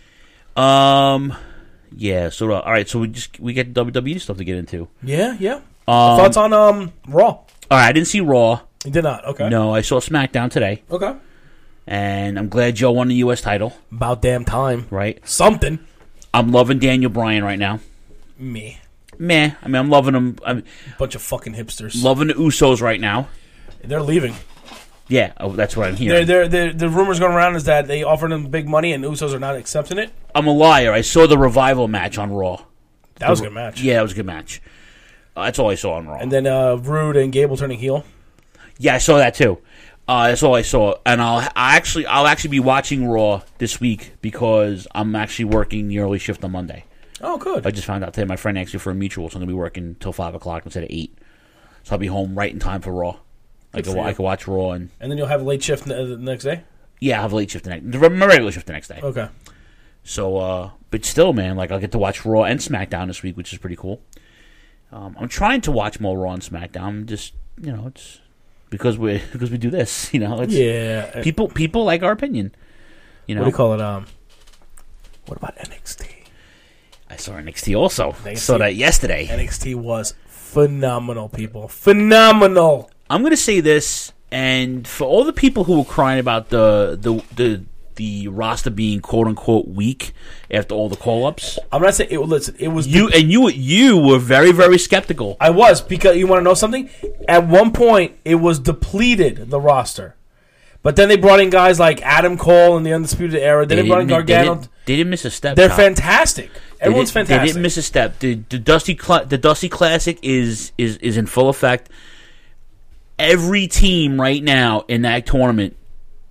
Yeah. So all right. So we get WWE stuff to get into. Yeah. Thoughts on Raw? All right. I didn't see Raw. You did not. Okay. No, I saw SmackDown today. Okay. And I'm glad Joe won the U.S. title. About damn time. Right. Something. I'm loving Daniel Bryan right now. Meh. I mean, I'm loving them. Bunch of fucking hipsters. Loving the Usos right now. They're leaving. Yeah, that's what I'm hearing. The rumors going around is that they offered them big money and Usos are not accepting it. I'm a liar. I saw the Revival match on Raw. That was a good match. Yeah, it was a good match. That's all I saw on Raw. And then Rude and Gable turning heel. Yeah, I saw that too. That's all I saw. And I'll actually be watching Raw this week because I'm actually working the early shift on Monday. Oh, good. I just found out today my friend asked me for a mutual, so I'm going to be working until 5 o'clock instead of 8. So I'll be home right in time for Raw. I can watch Raw. And then you'll have a late shift the next day? Yeah, I'll have a late shift my regular shift the next day. Okay. So, but still, man, like, I'll get to watch Raw and SmackDown this week, which is pretty cool. I'm trying to watch more Raw and SmackDown. Just, it's because we do this, yeah. People like our opinion, What do you call it? What about NXT? I saw NXT also. Saw that yesterday. NXT was phenomenal, people. Phenomenal. I'm going to say this, and for all the people who were crying about the roster being quote unquote weak after all the call ups, I'm not saying it. Listen, it was you were very, very skeptical. I was, because you want to know something. At one point, it was depleted, the roster. But then they brought in guys like Adam Cole in the Undisputed Era. Then they brought in Gargano. They didn't miss a step. They're fantastic. Everyone's fantastic. They didn't miss a step. The Dusty Classic is in full effect. Every team right now in that tournament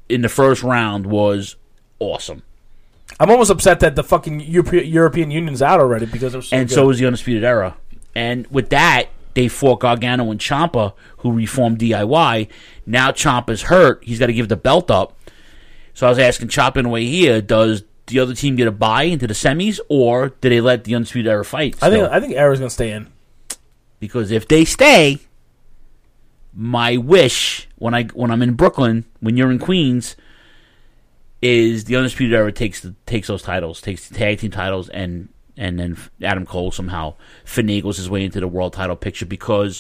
in the first round was awesome. I'm almost upset that the fucking European Union's out already because they're so and good. so is the Undisputed Era. And with that, they fought Gargano and Ciampa, who reformed DIY. Now Ciampa's hurt. He's got to give the belt up. So I was asking Ciampa on the way here, does the other team get a bye into the semis, or do they let the Undisputed Era fight still? I think Era's going to stay in. Because if they stay, my wish when I'm in Brooklyn, when you're in Queens, is the Undisputed Era takes those titles, takes the tag team titles, and then Adam Cole somehow finagles his way into the world title picture, because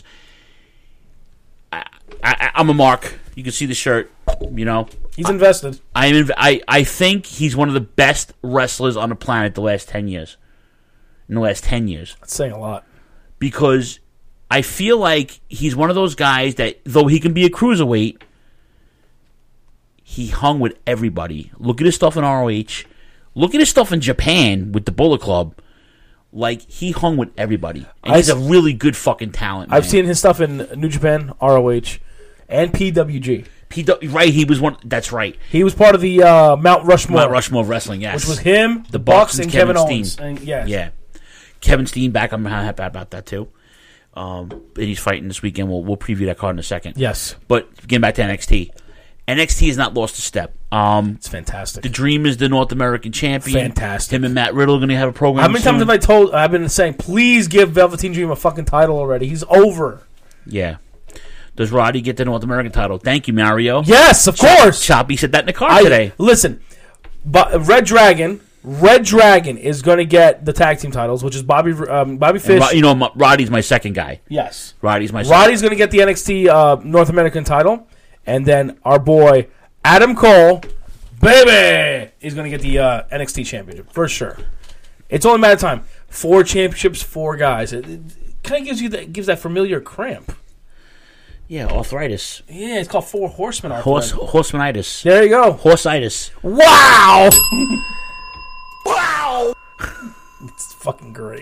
I'm a mark. You can see the shirt, you know. He's invested. I think he's one of the best wrestlers on the planet the last 10 years. In the last 10 years. That's saying a lot. Because I feel like he's one of those guys that, though he can be a cruiserweight, he hung with everybody. Look at his stuff in ROH. Look at his stuff in Japan with the Bullet Club. Like, he hung with everybody. And he's a really good fucking talent, man. I've seen his stuff in New Japan, ROH, and PWG. Right, he was one. That's right. He was part of the Mount Rushmore. Mount Rushmore of Wrestling, yes. Which was him, the Bucks, and Kevin Steen. Owens. And, yes. Yeah. Kevin Steen back. I'm happy about that, too. And he's fighting this weekend. We'll preview that card in a second. Yes. But getting back to NXT. NXT has not lost a step. It's fantastic. The Dream is the North American champion. Fantastic. Him and Matt Riddle are going to have a program How many times have I've been saying, please give Velveteen Dream a fucking title already. He's over. Yeah. Does Roddy get the North American title? Thank you, Mario. Yes, of course. Choppy said that in the car today. Listen, but Red Dragon is going to get the tag team titles, which is Bobby Fish. Roddy's my second guy. Yes. Roddy's my second. Roddy's going to get the NXT North American title. And then our boy, Adam Cole, baby, is going to get the NXT championship, for sure. It's only a matter of time. 4 championships, 4 guys. It kind of gives that familiar cramp. Yeah, arthritis. Yeah, it's called 4 horsemen arthritis. Horsemanitis. There you go. Horseitis. Wow! Wow! It's fucking great.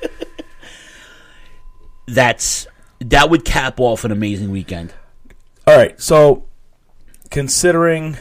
That would cap off an amazing weekend. All right, so considering,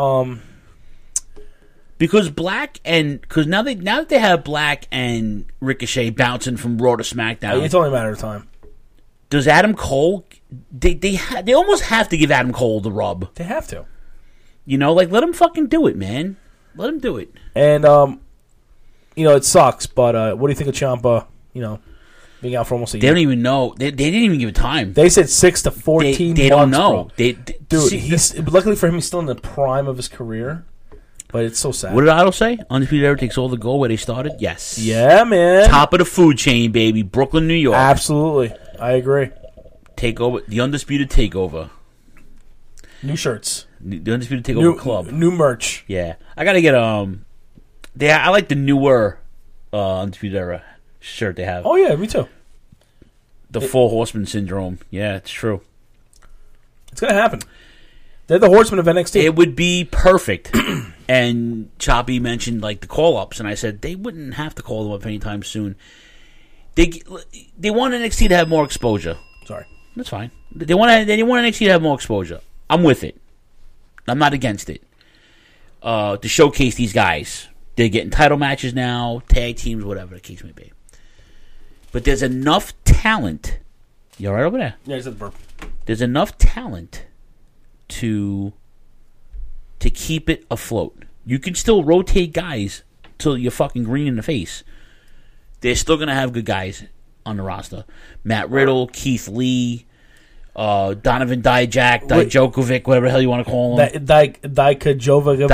because now that they have Black and Ricochet bouncing from Raw to SmackDown, it's only a matter of time. Does Adam Cole? They almost have to give Adam Cole the rub. They have to. Let him fucking do it, man. Let him do it. And it sucks, but what do you think of Ciampa? Being out for almost a year. They don't even know. They didn't even give it time. They said 6 to 14 They don't know. Dude, luckily for him, he's still in the prime of his career. But it's so sad. What did Otto say? Undisputed Era takes all the gold where they started? Yes. Yeah, man. Top of the food chain, baby. Brooklyn, New York. Absolutely. I agree. Takeover. The Undisputed Takeover. New shirts. The Undisputed Takeover Club. New merch. Yeah. I got to get... I like the newer Undisputed Era shirt they have. Oh, yeah, me too. The 4 Horsemen Syndrome. Yeah, it's true. It's going to happen. They're the Horsemen of NXT. It would be perfect. And Choppy mentioned the call-ups, and I said they wouldn't have to call them up anytime soon. They want NXT to have more exposure. Sorry. That's fine. They want NXT to have more exposure. I'm with it. I'm not against it. To showcase these guys. They're getting title matches now, tag teams, whatever the case may be. But there's enough talent. You all right over there? Yeah, I said the burp. There's enough talent to keep it afloat. You can still rotate guys till you're fucking green in the face. They're still going to have good guys on the roster. Matt Riddle, Keith Lee, Donovan Dijak, Dijokovic, whatever the hell you want to call him. Dikajova.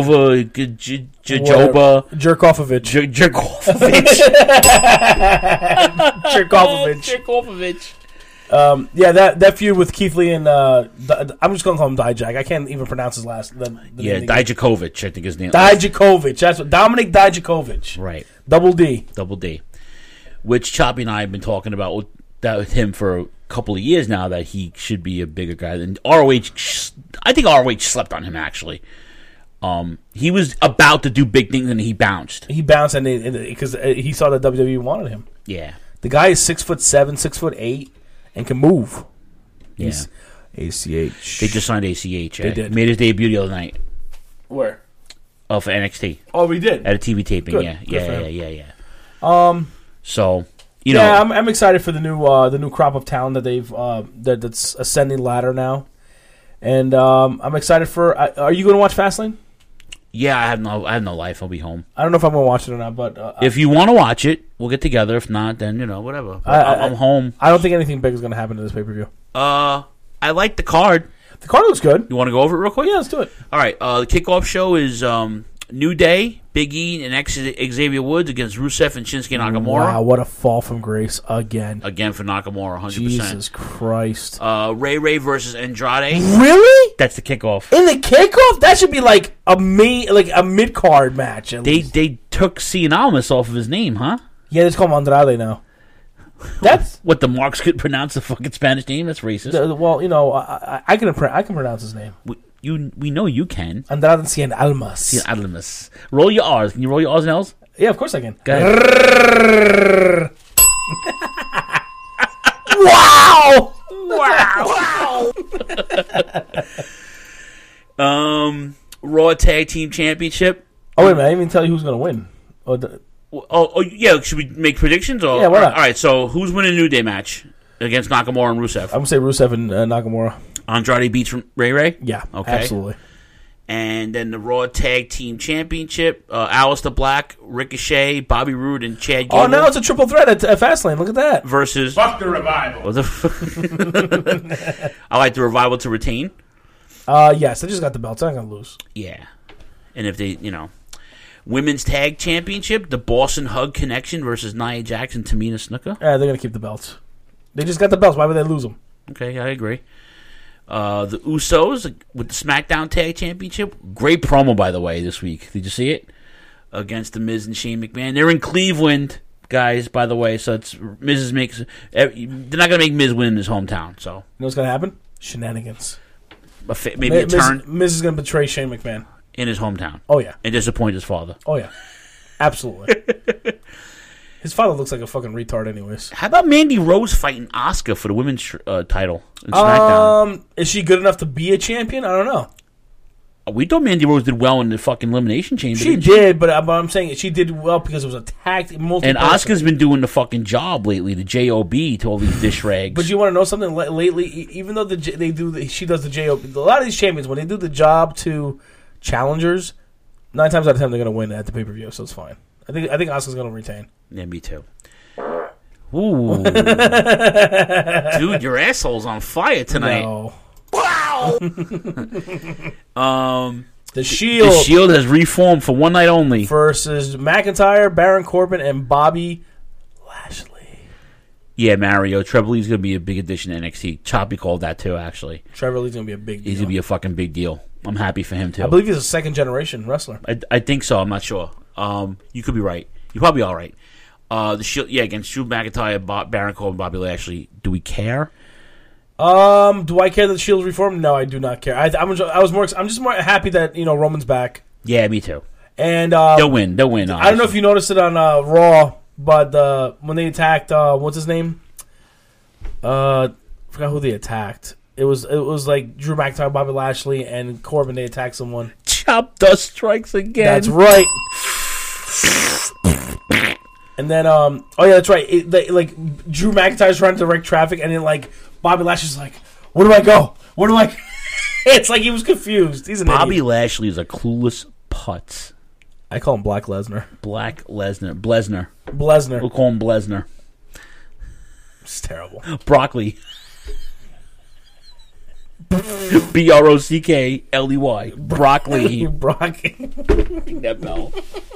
Jajoba. Jerkoffovich. Jerkoffovich. Yeah, that feud with Keith Lee and I'm just going to call him Dijak. I can't even pronounce his last name. Dijakovic, I think his name. Dijakovic. That's what Dominic Dijakovic. Right. Double D. Which Choppy and I have been talking about with him for a couple of years now, that he should be a bigger guy than ROH. I think ROH slept on him, actually. He was about to do big things and he bounced. Because he saw that WWE wanted him. Yeah. The guy is 6'7", 6'8", and can move. Yeah. ACH. They just signed ACH. They did. Made his debut the other night. Where? Oh, for NXT. Oh, we did? At a TV taping, Good. yeah. Good for him. So, you know. Yeah, I'm excited for the new crop of talent that they've that's ascending ladder now. And I'm excited for... are you going to watch Fastlane? Yeah, I have no life. I'll be home. I don't know if I'm going to watch it or not, but... if you want to watch it, we'll get together. If not, then, whatever. I'm home. I don't think anything big is going to happen to this pay-per-view. I like the card. The card looks good. You want to go over it real quick? Yeah, let's do it. All right. The kickoff show is New Day, Big E, and Xavier Woods against Rusev and Shinsuke Nakamura. Wow, what a fall from grace again. Again for Nakamura, 100%. Jesus Christ. Ray versus Andrade. Really? That's the kickoff. In the kickoff? That should be like a mid-card match. They took Cien Almas off of his name, huh? Yeah, it's called Andrade now. That's what the Marks could pronounce the fucking Spanish name. That's racist. I can pronounce his name. We know you can. Andrade Cien Almas. Cien Almas. Roll your R's. Can you roll your R's and L's? Yeah, of course I can. Go ahead. Wow! Raw Tag Team Championship. Oh wait a minute! I didn't even tell you who's going to win. Oh yeah. Should we make predictions? Or, yeah, why not? All right. So who's winning New Day match against Nakamura and Rusev? I'm gonna say Rusev and Nakamura. Andrade beats Ray. Yeah. Okay. Absolutely. And then the Raw Tag Team Championship: Aleister Black, Ricochet, Bobby Roode, and Chad Gable. Oh, now it's a triple threat at Fastlane. Look at that. Versus Fuck the Revival. I like the Revival to retain. Yes, they just got the belts. I'm not gonna lose. Yeah. And if they, Women's Tag Championship, the Boston Hug Connection versus Nia Jax and Tamina Snuka. Yeah, they're going to keep the belts. They just got the belts. Why would they lose them? Okay, I agree. The Usos with the SmackDown Tag Championship. Great promo, by the way, this week. Did you see it? Against The Miz and Shane McMahon. They're in Cleveland, guys, by the way. So it's Miz makes. They're not going to make Miz win in his hometown. So you know what's going to happen? Shenanigans. Maybe a turn. Miz is going to betray Shane McMahon. In his hometown. Oh, yeah. And disappoint his father. Oh, yeah. Absolutely. His father looks like a fucking retard anyways. How about Mandy Rose fighting Asuka for the women's title in SmackDown? Is she good enough to be a champion? I don't know. We thought Mandy Rose did well in the fucking Elimination Chamber. She did, but I'm saying she did well because it was attacked. And Asuka's been doing the fucking job lately, the JOB to all these dish rags. But you want to know something? Lately, even though she does the JOB, a lot of these champions, when they do the job to challengers, 9 times out of 10 they're going to win at the pay-per-view, so it's fine. I think Asuka's going to retain. Yeah, me too. Ooh. Dude, your asshole's on fire tonight. No. Wow. The Shield. The Shield has reformed for one night only. Versus McIntyre, Baron Corbin, and Bobby Lashley. Yeah, Mario. Trevor Lee's going to be a big addition to NXT. Choppy called that too, actually. Trevor Lee's going to be a big deal. He's going to be a fucking big deal. I'm happy for him too. I believe he's a second-generation wrestler. I think so. I'm not sure. You could be right. You're probably all right. The Shield, against Drew McIntyre, Baron Corbin, Bobby Lashley. Do we care? Do I care that the Shield's reformed? No, I do not care. I'm just more happy that Roman's back. Yeah, me too. And they'll win. Obviously. I don't know if you noticed it on Raw, but when they attacked, what's his name? Forgot who they attacked. It was like Drew McIntyre, Bobby Lashley, and Corbin. They attacked someone. Chop Dust strikes again. That's right. And then, that's right. Drew McIntyre's trying to direct traffic, and then Bobby Lashley's like, "Where do I go? Where do I?" It's like he was confused. He's an Bobby idiot. Lashley is a clueless putz. I call him Black Lesnar. Blesner. We'll call him Blesner. It's terrible. Broccoli. BROCKLEY. Broccoli. Ring that bell.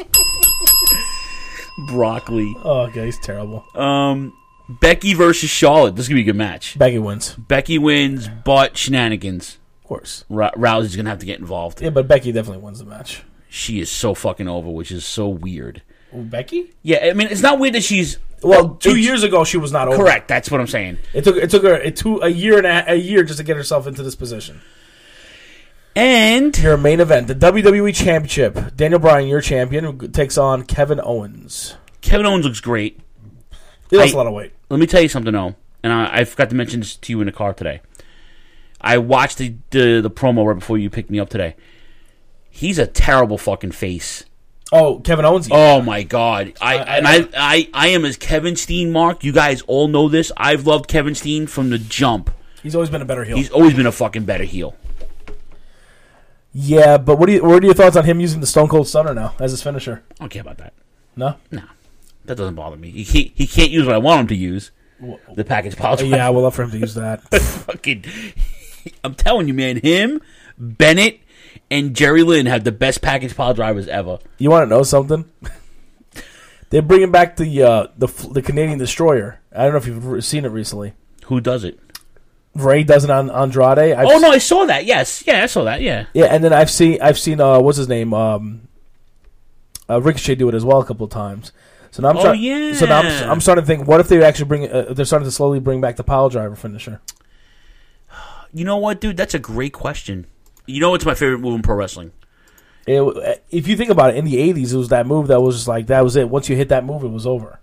Broccoli. Oh, okay, he's terrible. Becky versus Charlotte. This is going to be a good match. Becky wins. But shenanigans. Of course. Rousey's going to have to get involved. Yeah, but Becky definitely wins the match. She is so fucking over, which is so weird. Ooh, Becky? Yeah, I mean, it's not weird that she's... Well, 2 years ago, she was not over. Correct, that's what I'm saying. It took her a year just to get herself into this position. And your main event, the WWE Championship. Daniel Bryan, your champion, takes on Kevin Owens. Kevin Owens looks great. He lost a lot of weight. Let me tell you something, though, and I forgot to mention this to you in the car today. I watched the promo right before you picked me up today. He's a terrible fucking face. Oh, Kevin Owens. Oh my God! I am as Kevin Steen, Mark. You guys all know this. I've loved Kevin Steen from the jump. He's always been a better heel. He's always been a fucking better heel. Yeah, but what are your thoughts on him using the Stone Cold Stunner now as his finisher? I don't care about that. No? No. That doesn't bother me. He can't use what I want him to use. The package pile driver. Yeah, I would love for him to use that. Fucking, I'm telling you, man. Him, Bennett, and Jerry Lynn have the best package pile drivers ever. You want to know something? They're bringing back the Canadian Destroyer. I don't know if you've seen it recently. Who does it? Ray does it on Andrade. No, I saw that. Yes, yeah, I saw that. Yeah, yeah, and then I've seen what's his name, Ricochet do it as well a couple of times. So now I'm starting to think, what if they actually they're starting to slowly bring back the pile driver finisher? You know what, dude? That's a great question. You know what's my favorite move in pro wrestling? If you think about it, in the 80s, it was that move that was just like, that was it. Once you hit that move, it was over.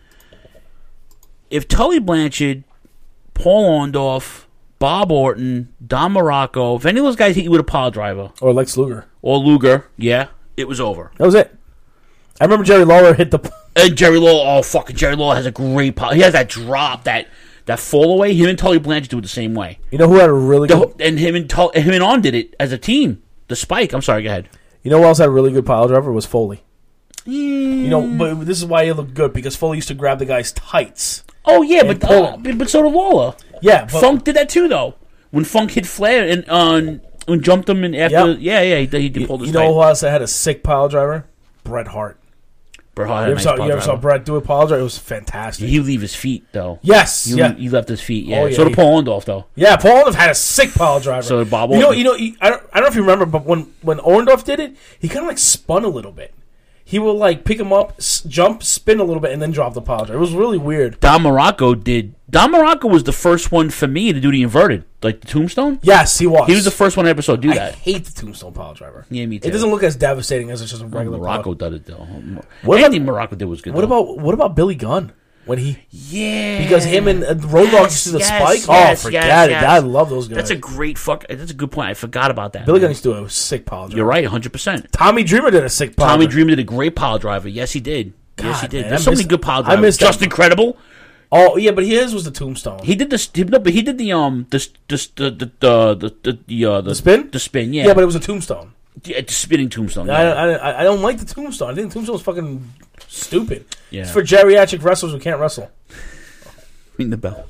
If Tully Blanchard, Paul Orndorff, Bob Orton, Don Morocco, if any of those guys hit you with a pile driver. Or Lex Luger. Or Luger, yeah, it was over. That was it. I remember Jerry Lawler hit the... Jerry Lawler, Jerry Lawler has a great pile. He has that drop, that fall away. Him and Tully Blanchard do it the same way. You know who had a really good... And him and On did it as a team. The Spike. I'm sorry, go ahead. You know who else had a really good pile driver? Was Foley. You know, but this is why he looked good, because Foley used to grab the guy's tights. Oh, yeah, but so did Lawler. Yeah, Funk did that too, though. When Funk hit Flair and jumped him in after... Yep. He pulled his tight. You know who else had a sick pile driver? Bret Hart. Bret Hart you ever saw Bret do a pile driver? It was fantastic. He leave his feet, though. Yes. He left his feet, yeah. So did Paul Orndorff, though. Yeah, Paul Orndorff had a sick pile driver. So did Bob Orton. You know, I don't know if you remember, but when Orndorff did it, he kind of like spun a little bit. He would like pick him up, jump, spin a little bit, and then drop the pile driver. It was really weird. Don Morocco was the first one for me to do the inverted, like the tombstone. Yes, he was. He was the first one I ever saw do that. I hate the tombstone pile driver. Yeah, me too. It doesn't look as devastating as it's just a regular. Morocco did it though. Anything Morocco did was good. What about Billy Gunn? When because him and Road Dogg used to do the spike. Forget it. I love those guys. That's a great That's a good point. I forgot about that. Billy Gunn used to do a sick pile driver. You're right, 100%. Tommy Dreamer did a sick pile driver. Tommy Dreamer did a great pile driver. Yes, he did. Yes, he did. Man, There's so many good pile drivers. I missed Just Incredible. Oh yeah, but his was the tombstone. He did the spin. The spin. Yeah. Yeah, but it was a tombstone. Yeah, the spinning tombstone. Yeah. I don't like the tombstone. I think the tombstone was fucking stupid. Yeah. It's for geriatric wrestlers who can't wrestle. Ring the bell.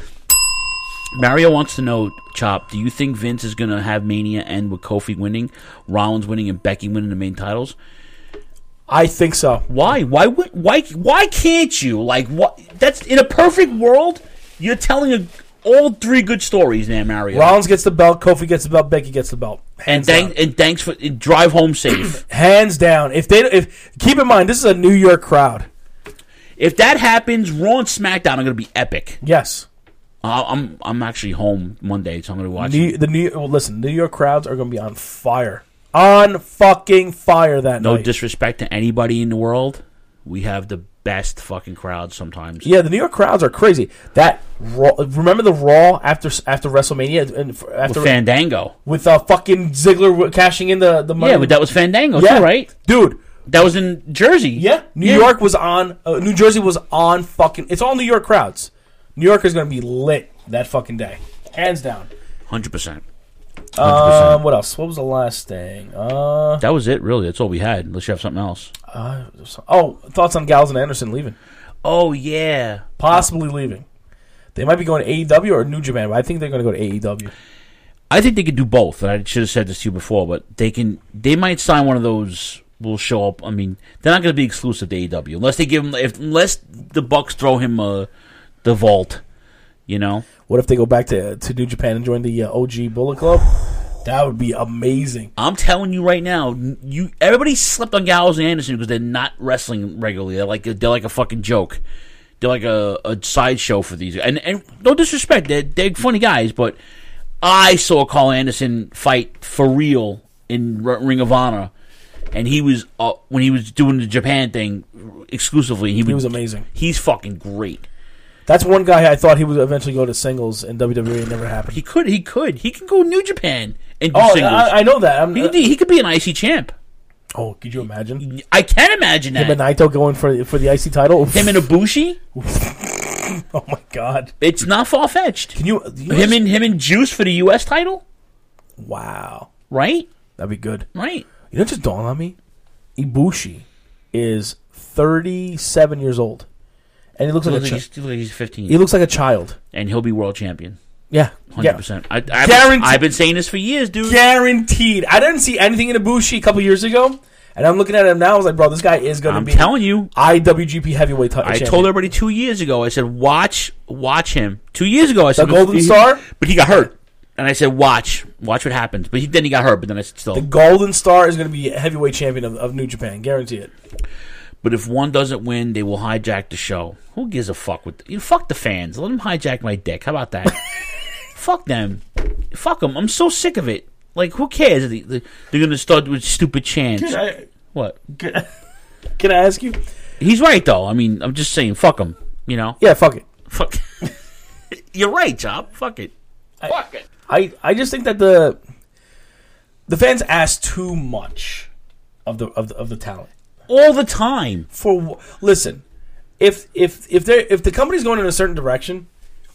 Mario wants to know, Chop, do you think Vince is going to have Mania end with Kofi winning, Rollins winning, and Becky winning the main titles? I think so. Why? Why can't you? Like, what? That's in a perfect world. You're telling all three good stories, man, Mario. Rollins gets the belt, Kofi gets the belt, Becky gets the belt. And thanks for drive home safe. Hands down. If keep in mind, this is a New York crowd. If that happens, Raw and SmackDown are going to be epic. Yes. I'm actually home Monday, so I'm going to watch listen, New York crowds are going to be on fire. On fucking fire that night. No disrespect to anybody in the world. We have the best fucking crowds sometimes. Yeah, the New York crowds are crazy. Remember the Raw after WrestleMania? After with Fandango. With fucking Ziggler cashing in the money. Yeah, but that was Fandango too, right? Dude. That was in Jersey. Yeah. New York was on... New Jersey was on fucking... It's all New York crowds. New York is going to be lit that fucking day. Hands down. 100%. What else? What was the last thing? That was it, really. That's all we had, unless you have something else. Thoughts on Gallows and Anderson leaving? Oh, yeah. Possibly leaving. They might be going to AEW or New Japan, but I think they're going to go to AEW. I think they could do both. And I should have said this to you before, but they might sign one of those... will show up. I mean, they're not going to be exclusive to AEW unless they give him. Unless the Bucks throw him the vault, you know. What if they go back to New Japan and join the OG Bullet Club? That would be amazing. I'm telling you right now, everybody slept on Gallows and Anderson because they're not wrestling regularly. They're like a fucking joke. They're like a sideshow for these. And no disrespect, they're funny guys, but I saw Carl Anderson fight for real in Ring of Honor. And he was when he was doing the Japan thing exclusively. He was amazing. He's fucking great. That's one guy I thought he would eventually go to singles in WWE. It never happened. He could. He can go New Japan and do singles. I know that. He could be an IC champ. Oh, could you imagine? I can imagine that. Him and Naito going for the IC title. Him and Ibushi. Oh my God! It's not far fetched. Can you him and Juice for the U.S. title? Wow! Right? That'd be good. Right? You know, what just dawned on me. Ibushi is 37 years old, and he looks like he's 15. He looks like a child, and he'll be world champion. Yeah, 100%. I've been saying this for years, dude. Guaranteed. I didn't see anything in Ibushi a couple years ago. And I'm looking at him now. I was like, bro, this guy is going to be. I'm telling you, IWGP Heavyweight champion. I told everybody 2 years ago. I said, watch him. 2 years ago, I said the Golden Star, but he got hurt, and I said, watch what happens. But then he got hurt. But then I said, still, the Golden Star is going to be a heavyweight champion of New Japan, guarantee it. But if one doesn't win, they will hijack the show. Who gives a fuck fuck the fans? Let them hijack my dick. How about that? Fuck them. Fuck them. I'm so sick of it. Like, who cares? They're going to start with stupid chants. What? Can I ask you? He's right, though. I mean, I'm just saying, fuck him. You know? Yeah, fuck it. Fuck. You're right, Chop. Fuck it. Fuck it. I just think that the fans ask too much of the talent all the time. Listen, if the company's going in a certain direction,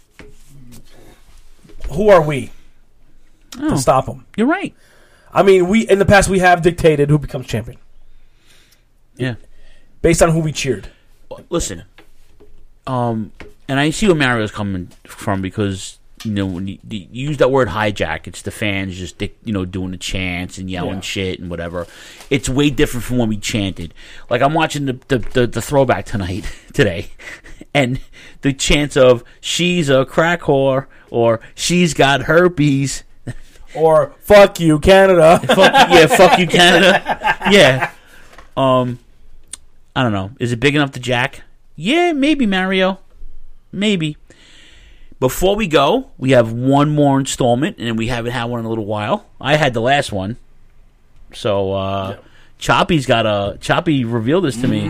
who are we to stop them? You're right. I mean, in the past we have dictated who becomes champion. Yeah, based on who we cheered. Listen, and I see where Mario's coming from because when you use that word hijack, it's the fans just doing the chants and yelling shit and whatever. It's way different from when we chanted. Like I'm watching the throwback today, and the chants of "she's a crack whore" or "she's got herpes." Or "fuck you, Canada." Fuck you, Canada. Yeah. I don't know. Is it big enough to jack? Yeah, maybe, Mario. Maybe. Before we go, we have one more installment, and we haven't had one in a little while. I had the last one. So, Choppy revealed this to me.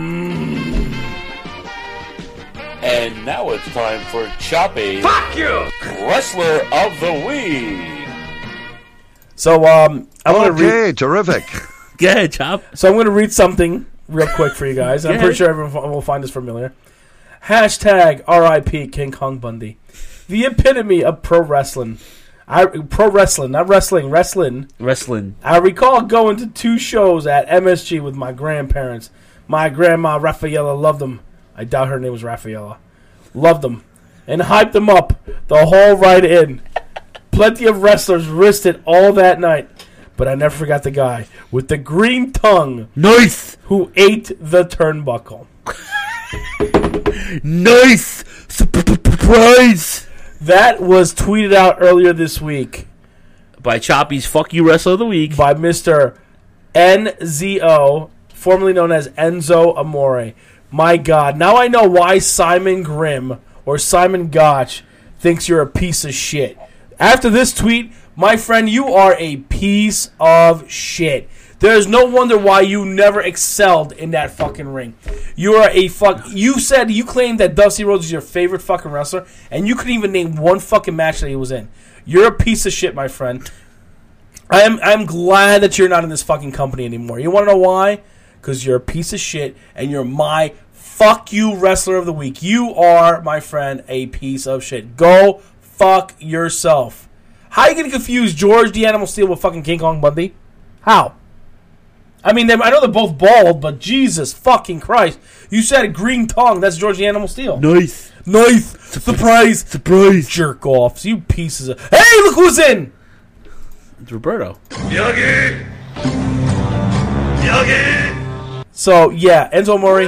And now it's time for Choppy. Fuck you! Wrestler of the Week. So, I want to read. Terrific. Go ahead, Chop. So I'm going to read something real quick for you guys. I'm pretty sure everyone will find this familiar. Hashtag RIP King Kong Bundy. The epitome of pro wrestling. Pro wrestling, not wrestling, wrestling. Wrestling. I recall going to 2 shows at MSG with my grandparents. My grandma, Raffaella, loved them. I doubt her name was Raffaella. Loved them. And hyped them up the whole ride in. Plenty of wrestlers risked it all that night. But I never forgot the guy with the green tongue. Nice. Who ate the turnbuckle. Nice. Surprise. That was tweeted out earlier this week. By Choppy's Fuck You Wrestler of the Week. By Mr. NZO, formerly known as Enzo Amore. My God. Now I know why Simon Grimm or Simon Gotch thinks you're a piece of shit. After this tweet, my friend, you are a piece of shit. There's no wonder why you never excelled in that fucking ring. You are a you claimed that Dusty Rhodes is your favorite fucking wrestler, and you couldn't even name one fucking match that he was in. You're a piece of shit, my friend. I'm glad that you're not in this fucking company anymore. You want to know why? Because you're a piece of shit, and you're my fuck you wrestler of the week. You are, my friend, a piece of shit. Go fuck yourself. How are you going to confuse George the Animal Steel with fucking King Kong Bundy? How? I mean, I know they're both bald, but Jesus fucking Christ. You said green tongue. That's George the Animal Steel. Nice. Surprise. Jerk offs. You pieces of... Hey, look who's in! It's Roberto. Yogi! So, yeah, Enzo Amore.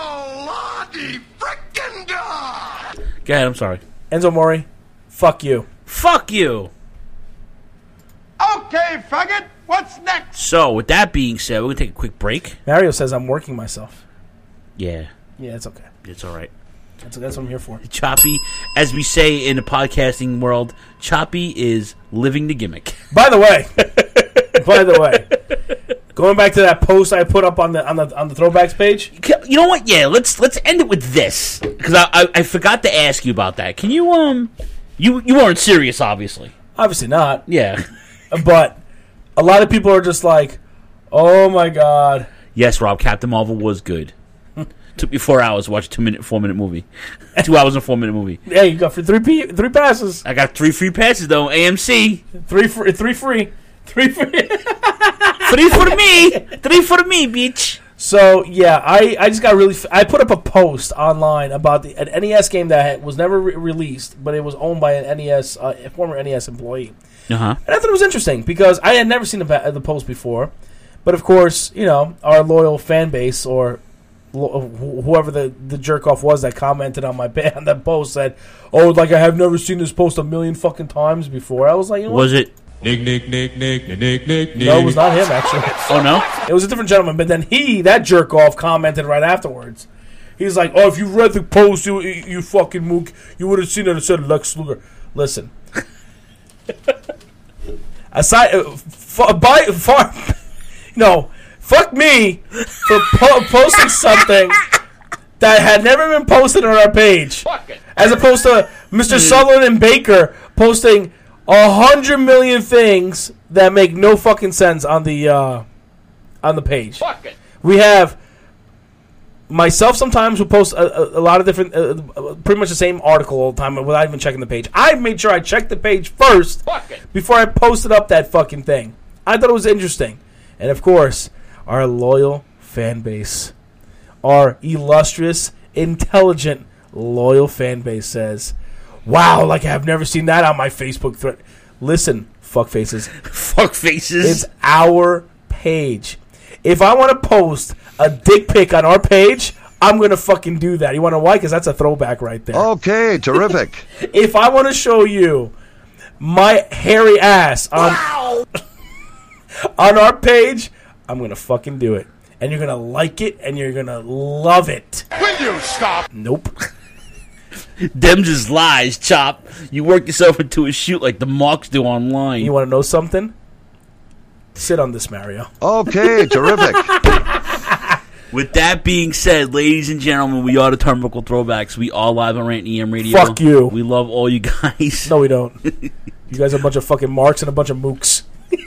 Go ahead, I'm sorry. Enzo Amore, fuck you. Fuck you. Okay, faggot. What's next? So, with that being said, we're going to take a quick break. Mario says I'm working myself. Yeah. Yeah, it's okay. It's all right. That's what I'm here for. Choppy, as we say in the podcasting world, Choppy is living the gimmick. By the way, Going back to that post I put up on the throwbacks page. You know what? Yeah, let's end it with this because I forgot to ask you about that. Can you you weren't serious, obviously. Obviously not. Yeah, but a lot of people are just like, "Oh my god." Yes, Rob. Captain Marvel was good. Took me 4 hours to watch a 4-minute movie. 2 hours and 4-minute movie. Yeah, you got for three passes. I got 3 free passes though. AMC. 3 free. 3 free. 3 for me. 3 for me, bitch. So yeah, I just got really. I put up a post online about an NES game that was never released, but it was owned by an NES, a former NES employee. And I thought it was interesting because I had never seen the post before. But of course, our loyal fan base or whoever the jerk off was that commented on that post said, "Oh, like I have never seen this post a million fucking times before." I was like, was it Nick? No, it was not him actually. Oh no, it was a different gentleman. But then that jerk off commented right afterwards. He's like, "Oh, if you read the post, you fucking mook, you would have seen it. It said Lex Luger." Listen, fuck me for posting something that had never been posted on our page, as opposed to Mr. Sutherland and Baker posting 100 million things that make no fucking sense on the page. Fuck it. We have myself sometimes who post a lot of different, pretty much the same article all the time without even checking the page. I made sure I checked the page first before I posted up that fucking thing. I thought it was interesting. And of course, our loyal fan base, our illustrious, intelligent, loyal fan base says, "Wow, like I've never seen that on my Facebook thread." Listen, fuckfaces. Fuckfaces. It's our page. If I want to post a dick pic on our page, I'm going to fucking do that. You want to know why? Because that's a throwback right there. Okay, terrific. If I want to show you my hairy ass on our page, I'm going to fucking do it. And you're going to like it, and you're going to love it. Will you stop? Nope. Them just lies, Chop. You work yourself into a shoot like the marks do online. You want to know something? Sit on this, Mario. Okay, terrific. With that being said, ladies and gentlemen, we are the Turnbuckle Throwbacks. We are live on Rant EM Radio. Fuck you. We love all you guys. No, we don't. You guys are a bunch of fucking marks and a bunch of mooks.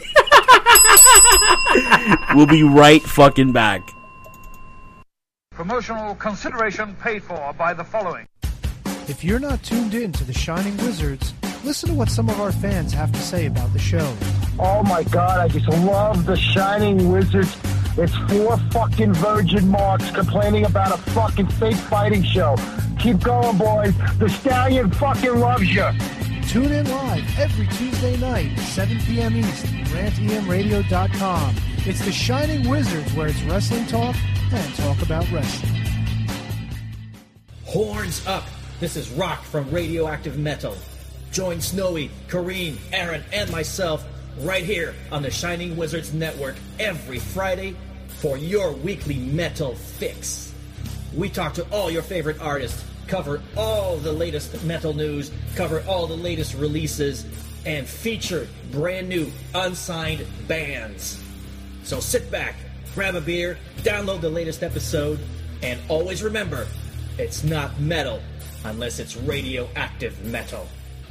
We'll be right fucking back. Promotional consideration paid for by the following. If you're not tuned in to the Shining Wizards, listen to what some of our fans have to say about the show. Oh my God, I just love the Shining Wizards. It's 4 fucking virgin marks complaining about a fucking fake fighting show. Keep going, boys. The Stallion fucking loves you. Tune in live every Tuesday night, 7 p.m. East, rantemradio.com. It's the Shining Wizards, where it's wrestling talk and talk about wrestling. Horns up! This is Rock from Radioactive Metal. Join Snowy, Kareem, Aaron, and myself right here on the Shining Wizards Network every Friday for your weekly metal fix. We talk to all your favorite artists, cover all the latest metal news, cover all the latest releases, and feature brand new unsigned bands. So sit back, grab a beer, download the latest episode, and always remember, it's not metal unless it's radioactive metal.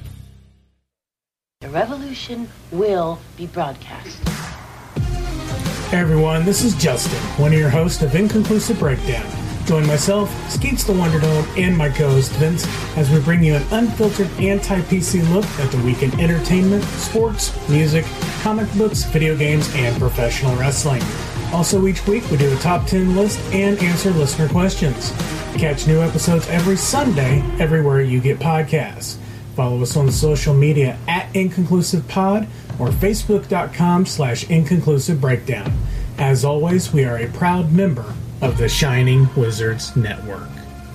The revolution will be broadcast. Hey everyone, this is Justin, one of your hosts of Inconclusive Breakdown. Join myself, Skeets the Wonder Dome, and my co-host Vince as we bring you an unfiltered anti-PC look at the week in entertainment, sports, music, comic books, video games, and professional wrestling. Also, each week we do a top 10 list and answer listener questions. Catch new episodes every Sunday everywhere you get podcasts. Follow us on social media at InconclusivePod or Facebook.com/InconclusiveBreakdown. As always, we are a proud member of the Shining Wizards Network.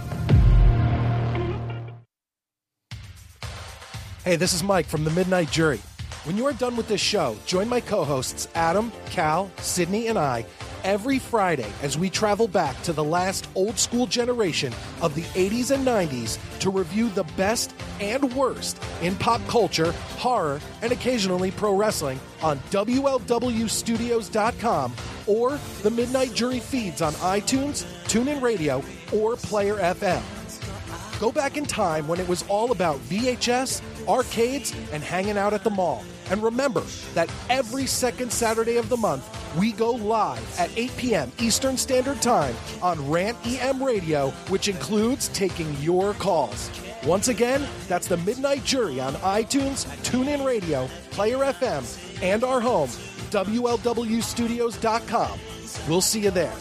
Hey, this is Mike from the Midnight Jury. When you are done with this show, join my co-hosts Adam, Cal, Sydney, and I every Friday as we travel back to the last old-school generation of the 80s and 90s to review the best and worst in pop culture, horror, and occasionally pro wrestling on WLWstudios.com or the Midnight Jury feeds on iTunes, TuneIn Radio, or Player FM. Go back in time when it was all about VHS, arcades, and hanging out at the mall. And remember that every second Saturday of the month, we go live at 8 p.m. Eastern Standard Time on Rant EM Radio, which includes taking your calls. Once again, that's the Midnight Jury on iTunes, TuneIn Radio, Player FM, and our home, WLWstudios.com. We'll see you there.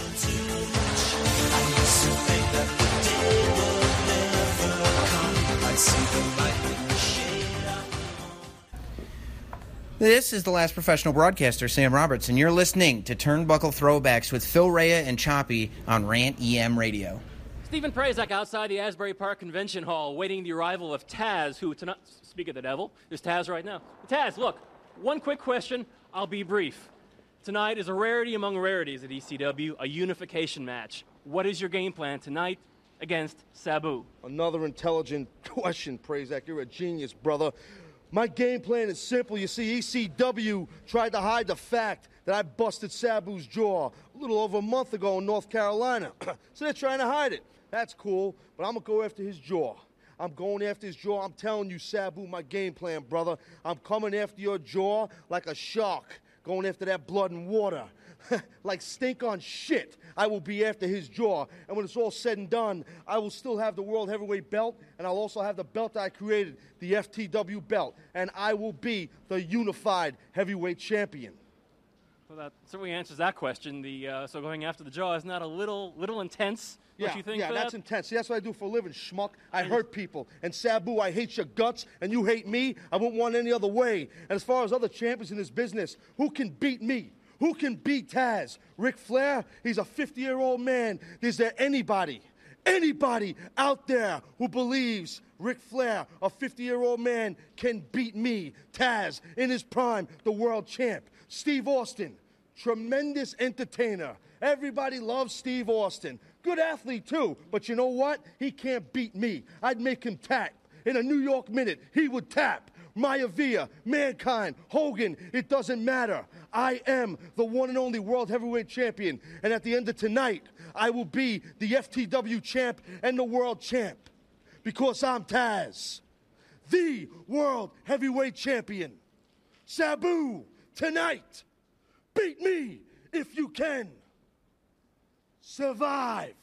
This is the last professional broadcaster, Sam Roberts, and you're listening to Turnbuckle Throwbacks with Phil Rea and Choppy on Rant EM Radio. Stephen Prazak outside the Asbury Park Convention Hall, waiting the arrival of Taz, who, tonight, speak of the devil, there's Taz right now. Taz, look, one quick question, I'll be brief. Tonight is a rarity among rarities at ECW, a unification match. What is your game plan tonight against Sabu? Another intelligent question, Prazak. You're a genius, brother. My game plan is simple. You see, ECW tried to hide the fact that I busted Sabu's jaw a little over a month ago in North Carolina. So they're trying to hide it. That's cool, but I'm going to go after his jaw. I'm going after his jaw. I'm telling you, Sabu, my game plan, brother. I'm coming after your jaw like a shark, going after that blood and water. Like stink on shit, I will be after his jaw. And when it's all said and done, I will still have the World Heavyweight belt, and I'll also have the belt I created, the FTW belt. And I will be the unified heavyweight champion. Well, that certainly answers that question. So going after the jaw is not a little intense, don't you think? Yeah, for that's that? intense. See, that's what I do for a living, schmuck. I hurt people. And Sabu, I hate your guts, and you hate me. I wouldn't want any other way. And as far as other champions in this business, who can beat me? Who can beat Taz? Ric Flair? He's a 50-year-old man. Is there anybody out there who believes Ric Flair, a 50-year-old man, can beat me, Taz, in his prime, the world champ? Steve Austin, tremendous entertainer. Everybody loves Steve Austin. Good athlete, too. But you know what? He can't beat me. I'd make him tap. In a New York minute, he would tap. Maivia, Mankind, Hogan, it doesn't matter. I am the one and only World Heavyweight Champion. And at the end of tonight, I will be the FTW champ and the world champ. Because I'm Taz, the World Heavyweight Champion. Sabu, tonight, beat me if you can. Survive.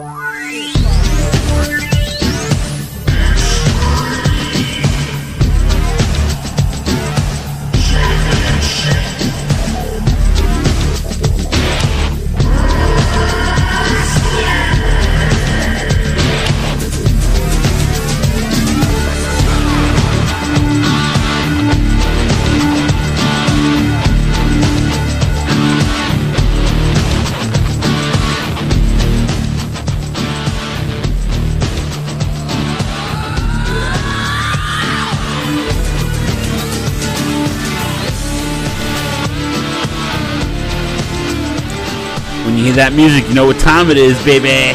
When you hear that music, you know what time it is, baby.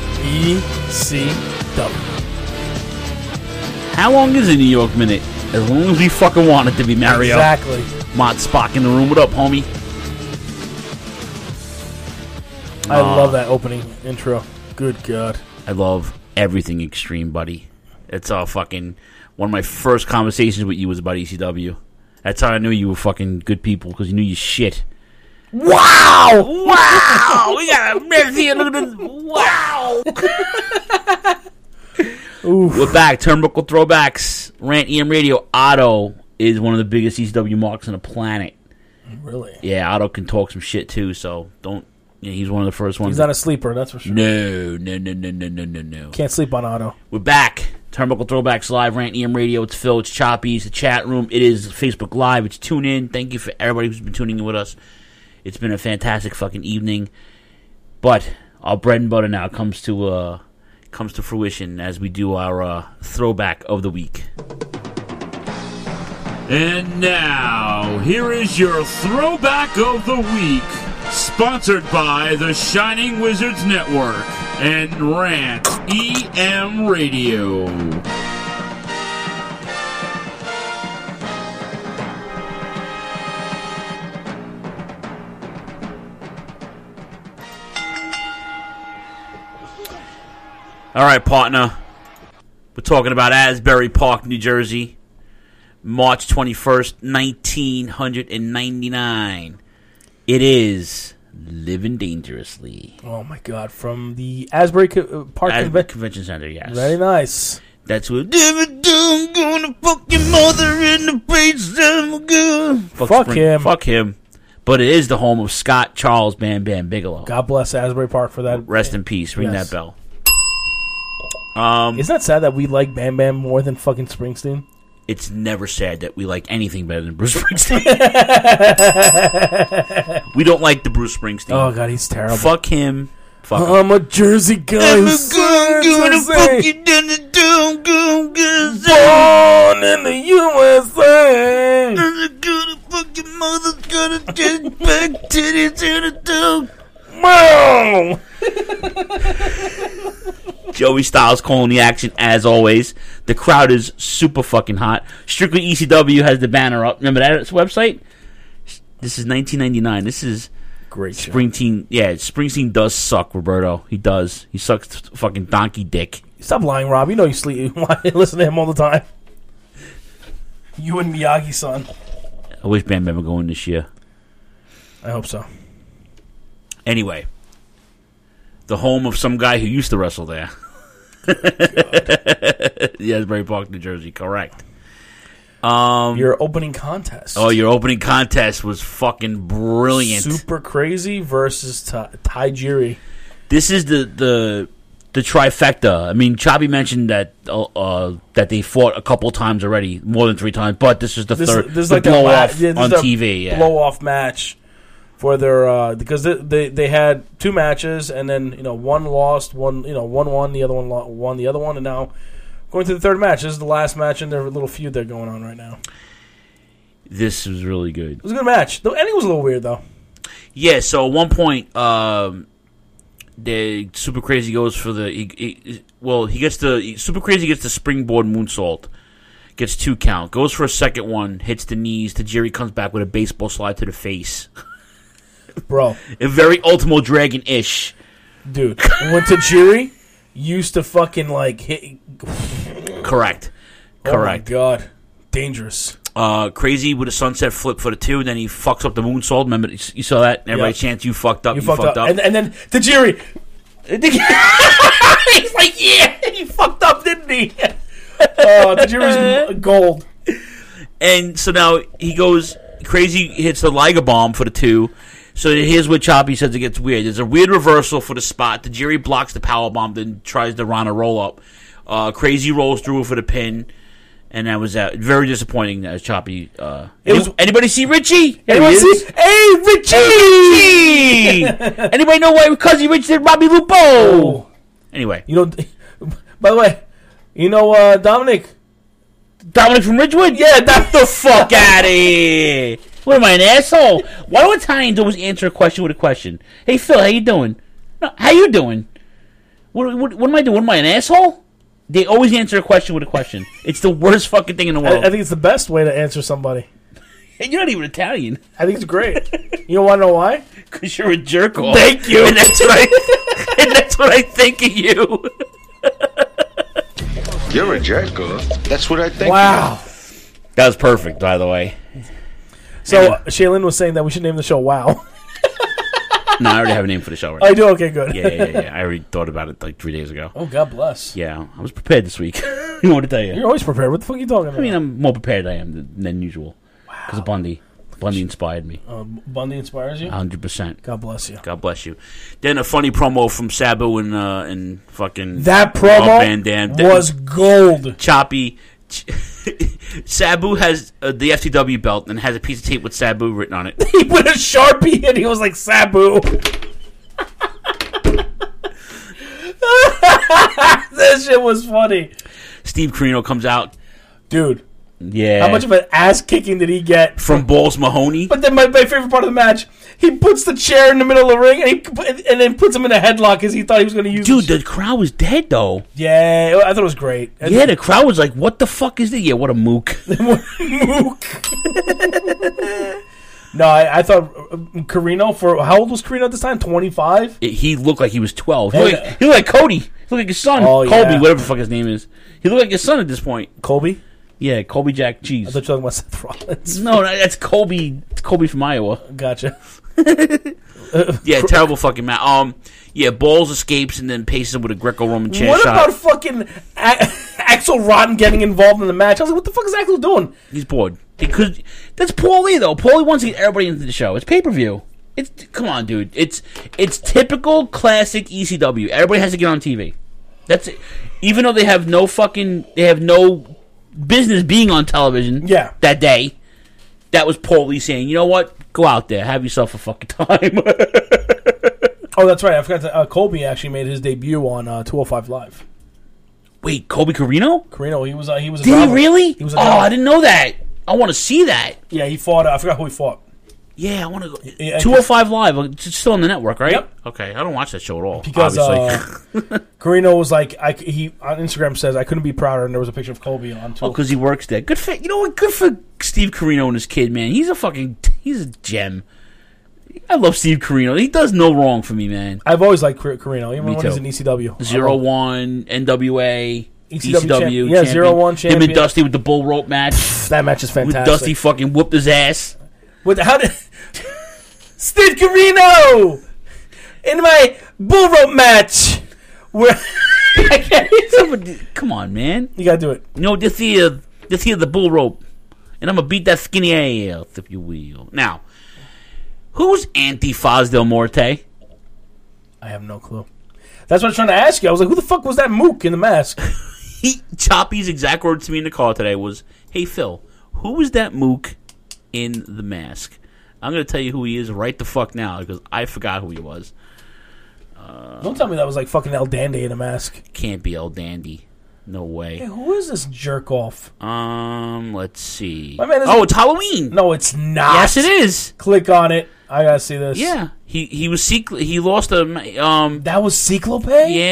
ECW. How long is a New York minute? As long as we fucking want it to be, Mario. Exactly. Mott Spock in the room. What up, homie? I love that opening intro. Good God. I love everything Extreme, buddy. It's fucking one of my first conversations with you was about ECW. That's how I knew you were fucking good people, because you knew your shit. Wow! Wow! We got a mess here. Look at this. Wow! We're back. Turnbuckle Throwbacks. Rant EM Radio. Otto is one of the biggest ECW marks on the planet. Really? Yeah, Otto can talk some shit too, so don't... Yeah, he's one of the first ones. He's not a sleeper, that's for sure. No. Can't sleep on Otto. We're back. Turnbuckle Throwbacks Live, Rant EM Radio. It's Phil, it's Choppy, it's the chat room. It is Facebook Live. It's Tune In. Thank you for everybody who's been tuning in with us. It's been a fantastic fucking evening. But our bread and butter now comes to fruition as we do our throwback of the week. And now, here is your throwback of the week. Sponsored by the Shining Wizards Network and Rant EM Radio. All right, partner. We're talking about Asbury Park, New Jersey. March 21st, 1999. It is Living Dangerously. Oh, my God. From the Asbury Park Convention Center, yes. Very nice. That's what... I'm gonna fuck your mother in the face. Fuck him. But it is the home of Scott Charles Bam Bam Bigelow. God bless Asbury Park for that. Rest in peace. Ring that bell. Isn't that sad that we like Bam Bam more than fucking Springsteen? It's never sad that we like anything better than Bruce Springsteen. We don't like the Bruce Springsteen. Oh, God, he's terrible. Fuck him. Fuck him. I'm a Jersey guy. I'm gonna fuck you down the dome. Born in the USA. I'm gonna fuck your mother's gonna get back titties to the dome. Wow. Joey Styles calling the action as always. The crowd is super fucking hot. Strictly ECW has the banner up. Remember that website? This is 1999. This is great. Springsteen. Yeah, Springsteen does suck, Roberto. He does. He sucks fucking donkey dick. Stop lying, Rob. You know you sleep. You listen to him all the time. You and Miyagi-san. I wish Bam Bam would go in this year. I hope so. Anyway, the home of some guy who used to wrestle there. Asbury Park, New Jersey, correct. Your opening contest. Oh, your opening contest was fucking brilliant. Super Crazy versus Tajiri. This is the trifecta. I mean, Choppy mentioned that that they fought a couple times already, more than 3 times, but this is the third. This is the like blow off on TV. Yeah. Blow off match. For their because they had 2 matches and then one lost, one won, the other one won the other one, and now going to the 3rd match. This is the last match in their little feud they're going on right now. This was really good. It was a good match. The ending was a little weird though. Yeah. So at one point, the Super Crazy goes for he gets the Super Crazy gets the springboard moonsault, gets 2 count, goes for a second one, hits the knees. Tajiri comes back with a baseball slide to the face. Bro. A very Ultimo Dragon-ish. Dude, when Tajiri used to fucking hit... Correct. Oh my God. Dangerous. Crazy with a sunset flip for the 2, then he fucks up the moonsault. Remember, you saw that? Everybody chants, you fucked up, you fucked up. And then Tajiri... He's like, yeah, he fucked up, didn't he? Tajiri's gold. And so now he goes... Crazy hits the Liger Bomb for the 2. So here's where Choppy says it gets weird. There's a weird reversal for the spot. Tajiri blocks the power bomb, then tries to run a roll up. Crazy rolls through for the pin, and that was very disappointing. As Choppy. Anybody see Richie? Anybody see? Hey, Richie! Anybody know why Cousin Rich did Robbie Lupo? Oh. Anyway, by the way, Dominic from Ridgewood? Yeah, get the fuck out of here. What am I, an asshole? Why do Italians always answer a question with a question? Hey, Phil, how you doing? No, how you doing? What am I doing? What am I, an asshole? They always answer a question with a question. It's the worst fucking thing in the world. I think it's the best way to answer somebody. And you're not even Italian. I think it's great. You want to know why? Because you're a jerk off. Thank you. And that's what I think of you. You're a jerk off. That's what I think. Wow. That was perfect, by the way. So Shaylin was saying that we should name the show Wow. No, I already have a name for the show right now. I do? Okay, good. Yeah. I already thought about it 3 days ago. Oh, God bless. Yeah, I was prepared this week. You know what to tell you. You're always prepared. What the fuck are you talking about? I mean, I'm more prepared than usual. Wow. Because of Bundy. Bundy inspired me. Bundy inspires you? 100%. God bless you. God bless you. Then a funny promo from Sabu and fucking... That promo Van Dam. Was gold. Choppy. Sabu has the FTW belt and has a piece of tape with Sabu written on it. He put a Sharpie and he was like, Sabu. That shit was funny. Steve Corino comes out. Dude. Yeah. How much of an ass kicking did he get? From Balls Mahoney? But then my favorite part of the match He puts the chair in the middle of the ring and then puts him in a headlock because he thought he was going to use. Dude, the crowd was dead though. Yeah, I thought it was great. Yeah, the crowd was like, "What the fuck is this?" Yeah, what a mook. Mook. No, I thought Carino how old was Carino at this time? 25. He looked like he was 12. He looked like Cody. He looked like his son. Colby, whatever the fuck his name is. He looked like his son at this point. Colby. Yeah, Colby Jack Cheese. I thought you were talking about Seth Rollins. No, that's Colby. It's Colby from Iowa. Gotcha. Yeah, terrible fucking match. Yeah, Balls escapes and then paces him with a Greco-Roman chair what shot. What about fucking Axel Rotten getting involved in the match? I was like, what the fuck is Axel doing? He's bored. Because that's Paulie though. Paulie wants to get everybody into the show. It's pay-per-view. Come on, dude. It's typical classic ECW. Everybody has to get on TV. That's it. Even though they have no business being on television. Yeah. That day, that was Paulie saying, "You know what? Go out there, have yourself a fucking time." Oh, that's right. I forgot. Colby actually made his debut on 205 Live. Wait, Colby Carino? Carino, he was. Did he really? He was. I didn't know that. I want to see that. Yeah, he fought. I forgot who he fought. Yeah, I want to go. 205 Live. It's still on the network, right? Yep. Okay, I don't watch that show at all. Because obviously. Carino was like, he on Instagram says, I couldn't be prouder, and there was a picture of Colby on 205. Oh, because he works there. Good for, you know what? Good for Steve Carino and his kid, man. He's a gem. I love Steve Carino. He does no wrong for me, man. I've always liked Carino, even me when too. he's in ECW. 0-1, NWA, ECW yeah, 0-1 champion. Him and Dusty with the bull rope match. That match is fantastic. With Dusty fucking whooped his ass. How did Steve Carino in my bull rope match? Where come on, man. You gotta do it. You know, this here the bull rope, and I'm gonna beat that skinny ass, if you will. Now, who's Anti-Faz Del Morte? I have no clue. That's what I was trying to ask you. I was like, who the fuck was that mook in the mask? Choppy's exact words to me in the car today was, "Hey Phil, who was that mook in the mask?" I'm going to tell you who he is right the fuck now because I forgot who he was. Don't tell me that was like fucking El Dandy in a mask. Can't be El Dandy. No way. Hey, who is this jerk off? Let's see. It's Halloween. No, it's not. Yes, it is. Click on it. I gotta see this. Yeah, he was he lost a That was Cyclope?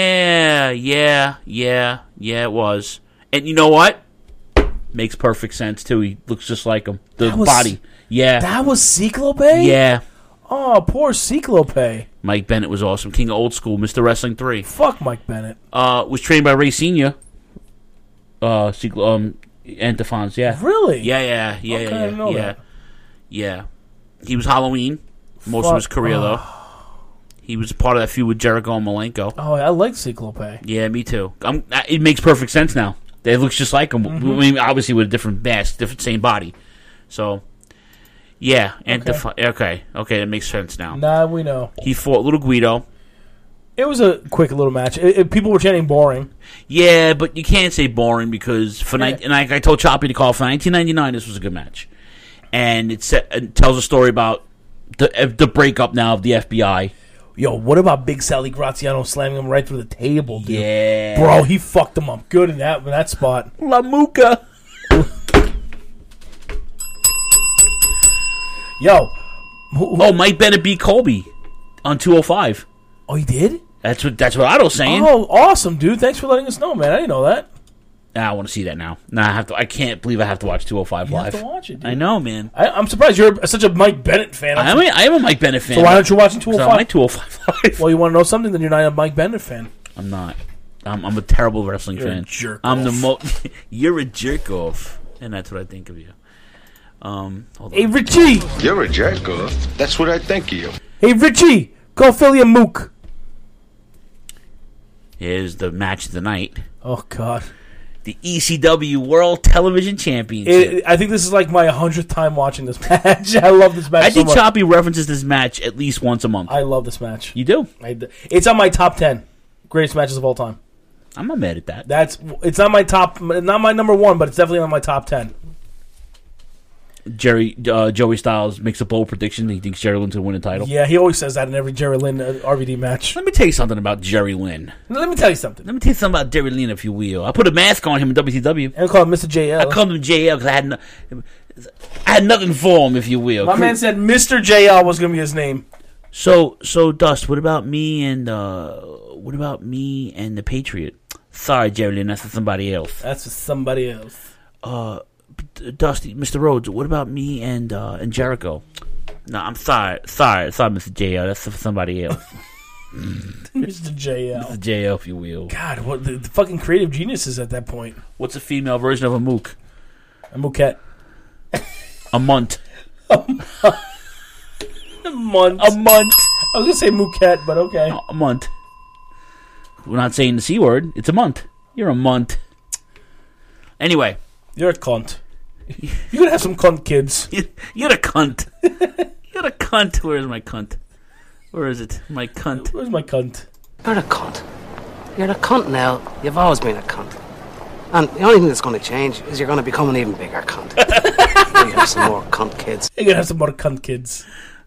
Yeah, it was. And you know what? Makes perfect sense too. He looks just like him. The body. Yeah. That was Cyclope? Yeah. Oh, poor Cyclope. Mike Bennett was awesome. King of Old School, Mr. Wrestling 3. Fuck Mike Bennett. Was trained by Ray Senior. Anti-Faz, yeah. Really? Yeah. Okay, I didn't know that. Yeah. He was Halloween most of his career, though. He was part of that feud with Jericho and Malenko. Oh, I like Cyclope. Yeah, me too. It makes perfect sense now. It looks just like him. Mm-hmm. I mean, obviously with a different mask, same body. So, yeah. Okay, that makes sense now. Nah, we know. He fought Little Guido. It was a quick little match. People were chanting boring. Yeah, but you can't say boring because and I told Choppy to call for 1999. This was a good match, and it tells a story about the breakup now of the FBI. Yo, what about Big Sally Graziano slamming him right through the table, dude? Yeah. Bro, he fucked him up good in that spot. La Muca. Yo. Mike Bennett beat Colby on 205. Oh, he did? That's what Otto's saying. Oh, awesome, dude. Thanks for letting us know, man. I didn't know that. I want to see that now. I can't believe I have to watch 205 Live. You have to watch it, dude. I know, man. I'm surprised you're such a Mike Bennett fan. I am a Mike Bennett fan. So why aren't you watching 205? I like 205 Live. Well, you want to know something? Then you're not a Mike Bennett fan. I'm not. I'm a terrible wrestling fan. A jerk I'm off. You're a jerk off, and that's what I think of you. Hey, Richie. You're a jerk off. That's what I think of you. Hey, Richie. Call Philly a mook. Here's the match of the night. Oh, God. The ECW World Television Championship. I think this is like my 100th time watching this match. I love this match. I think Choppy references this match at least once a month. I love this match. You do? It's on my top 10 greatest matches of all time. I'm not mad at that. It's not my number one, but it's definitely on my top 10. Joey Styles makes a bold prediction. He thinks Jerry Lynn's going to win the title. Yeah, he always says that in every Jerry Lynn RVD match. Let me tell you something about Jerry Lynn. Let me tell you something about Jerry Lynn, if you will. I put a mask on him in WCW. And I call him Mr. JL. I called him JL because I had I had nothing for him, if you will. My man said Mr. JL was going to be his name. So Dust, what about me and the Patriot? Sorry, Jerry Lynn, that's for somebody else. That's for somebody else. Dusty, Mr. Rhodes, what about me and Jericho? No, I'm sorry, Mr. JL, that's for somebody else. Mr. JL. Mr. JL, if you will. God, what the fucking creative geniuses at that point. What's a female version of a mook? A mookette. A munt. A munt. A munt. I was going to say mookette, but okay. A munt. We're not saying the C word. It's a munt. You're a munt. Anyway. You're a cunt. You're going to have some cunt kids. You're a cunt. You're a cunt. Where's my cunt? Where is it? My cunt. Where's my cunt? You're a cunt. You're a cunt now. You've always been a cunt. And the only thing that's going to change is you're going to become an even bigger cunt. You're going to have some more cunt kids. You're going to have some more cunt kids.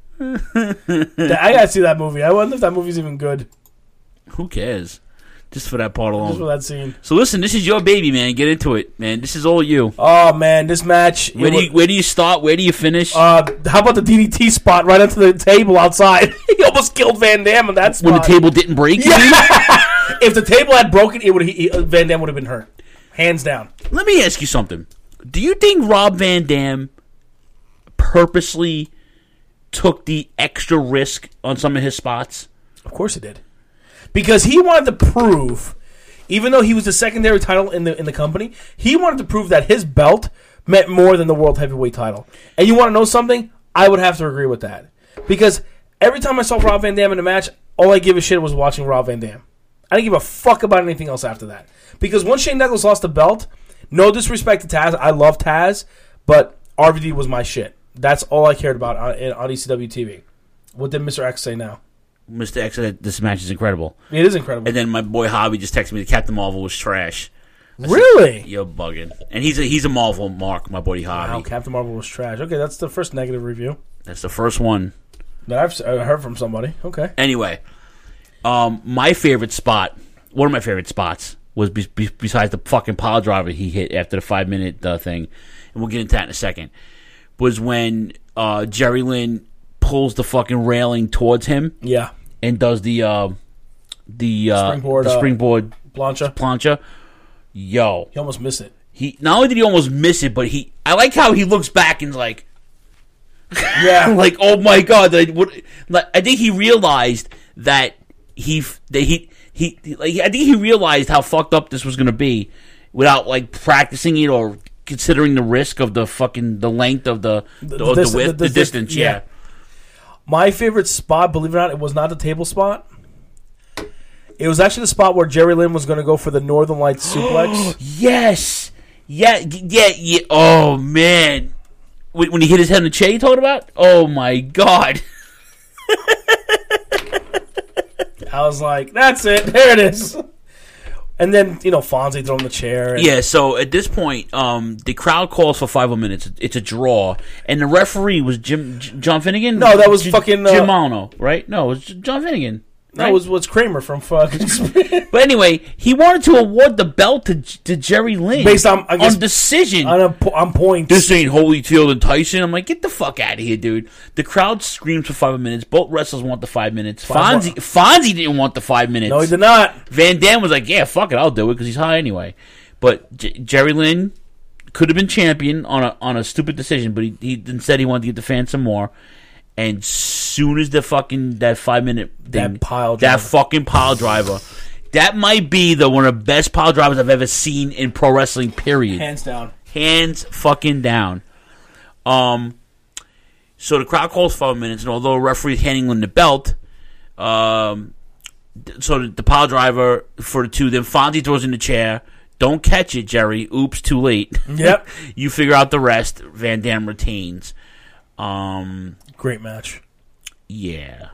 I got to see that movie. I wonder if that movie's even good. Who cares? Just for that part alone. Just for that scene. So listen, this is your baby, man. Get into it, man. This is all you. Oh, man, this match. Where do you start? Where do you finish? How about the DDT spot right onto the table outside? He almost killed Van Dam on that spot. When the table didn't break? Yeah. If the table had broken, Van Dam would have been hurt. Hands down. Let me ask you something. Do you think Rob Van Dam purposely took the extra risk on some of his spots? Of course he did. Because he wanted to prove, even though he was the secondary title in the company, he wanted to prove that his belt meant more than the World Heavyweight title. And you want to know something? I would have to agree with that. Because every time I saw Rob Van Dam in a match, all I give a shit was watching Rob Van Dam. I didn't give a fuck about anything else after that. Because once Shane Douglas lost the belt, no disrespect to Taz, I love Taz, but RVD was my shit. That's all I cared about on ECW TV. What did Mr. X say now? Mr. X said this match is incredible. It is incredible. And then my boy Hobby just texted me that Captain Marvel was trash. Really? You're bugging. And he's a Marvel mark, my buddy Hobby. Wow, Captain Marvel was trash. Okay, that's the first negative review. That's the first one that I've heard from somebody. Okay. Anyway, my favorite spot, one of my favorite spots, was besides the fucking pile driver he hit after the 5-minute thing, and we'll get into that in a second, was when Jerry Lynn pulls the fucking railing towards him. Yeah. And does the springboard plancha. Yo. He almost missed it. He not only did he almost miss it, but I like how he looks back and's like, yeah, like, oh my god! I think he realized that I think he realized how fucked up this was going to be without like practicing it or considering the risk of the length of the width, the distance. Yeah. My favorite spot, believe it or not, it was not the table spot. It was actually the spot where Jerry Lynn was going to go for the Northern Lights suplex. Yes. Yeah. Oh, man. When he hit his head on the chair you talking about? Oh, my God. I was like, that's it. There it is. And then, Fonzie threw him the chair. Yeah, so at this point, the crowd calls for 5 more minutes. It's a draw. And the referee was John Finnegan? No, that was fucking... Jim Malno, right? No, it was John Finnegan. Right? No, it was Kramer from fucking... But anyway, he wanted to award the belt to Jerry Lynn. Based on, I guess, on decision. On points. This ain't Holyfield and Tyson. I'm like, get the fuck out of here, dude. The crowd screams for 5 minutes. Both wrestlers want the 5 minutes. Fonzie didn't want the 5 minutes. No, he did not. Van Dam was like, yeah, fuck it, I'll do it because he's high anyway. But Jerry Lynn could have been champion on a stupid decision, but he instead he wanted to get the fans some more. And soon as that 5-minute thing, that fucking pile driver, that might be one of the best pile drivers I've ever seen in pro wrestling. Period. Hands down. Hands fucking down. So the crowd calls 5 minutes, and although the referee's handing Lynn the belt, so the pile driver for the two, then Fonzie throws in the chair. Don't catch it, Jerry. Oops, too late. Yep. You figure out the rest. Van Dam retains. Great match. Yeah.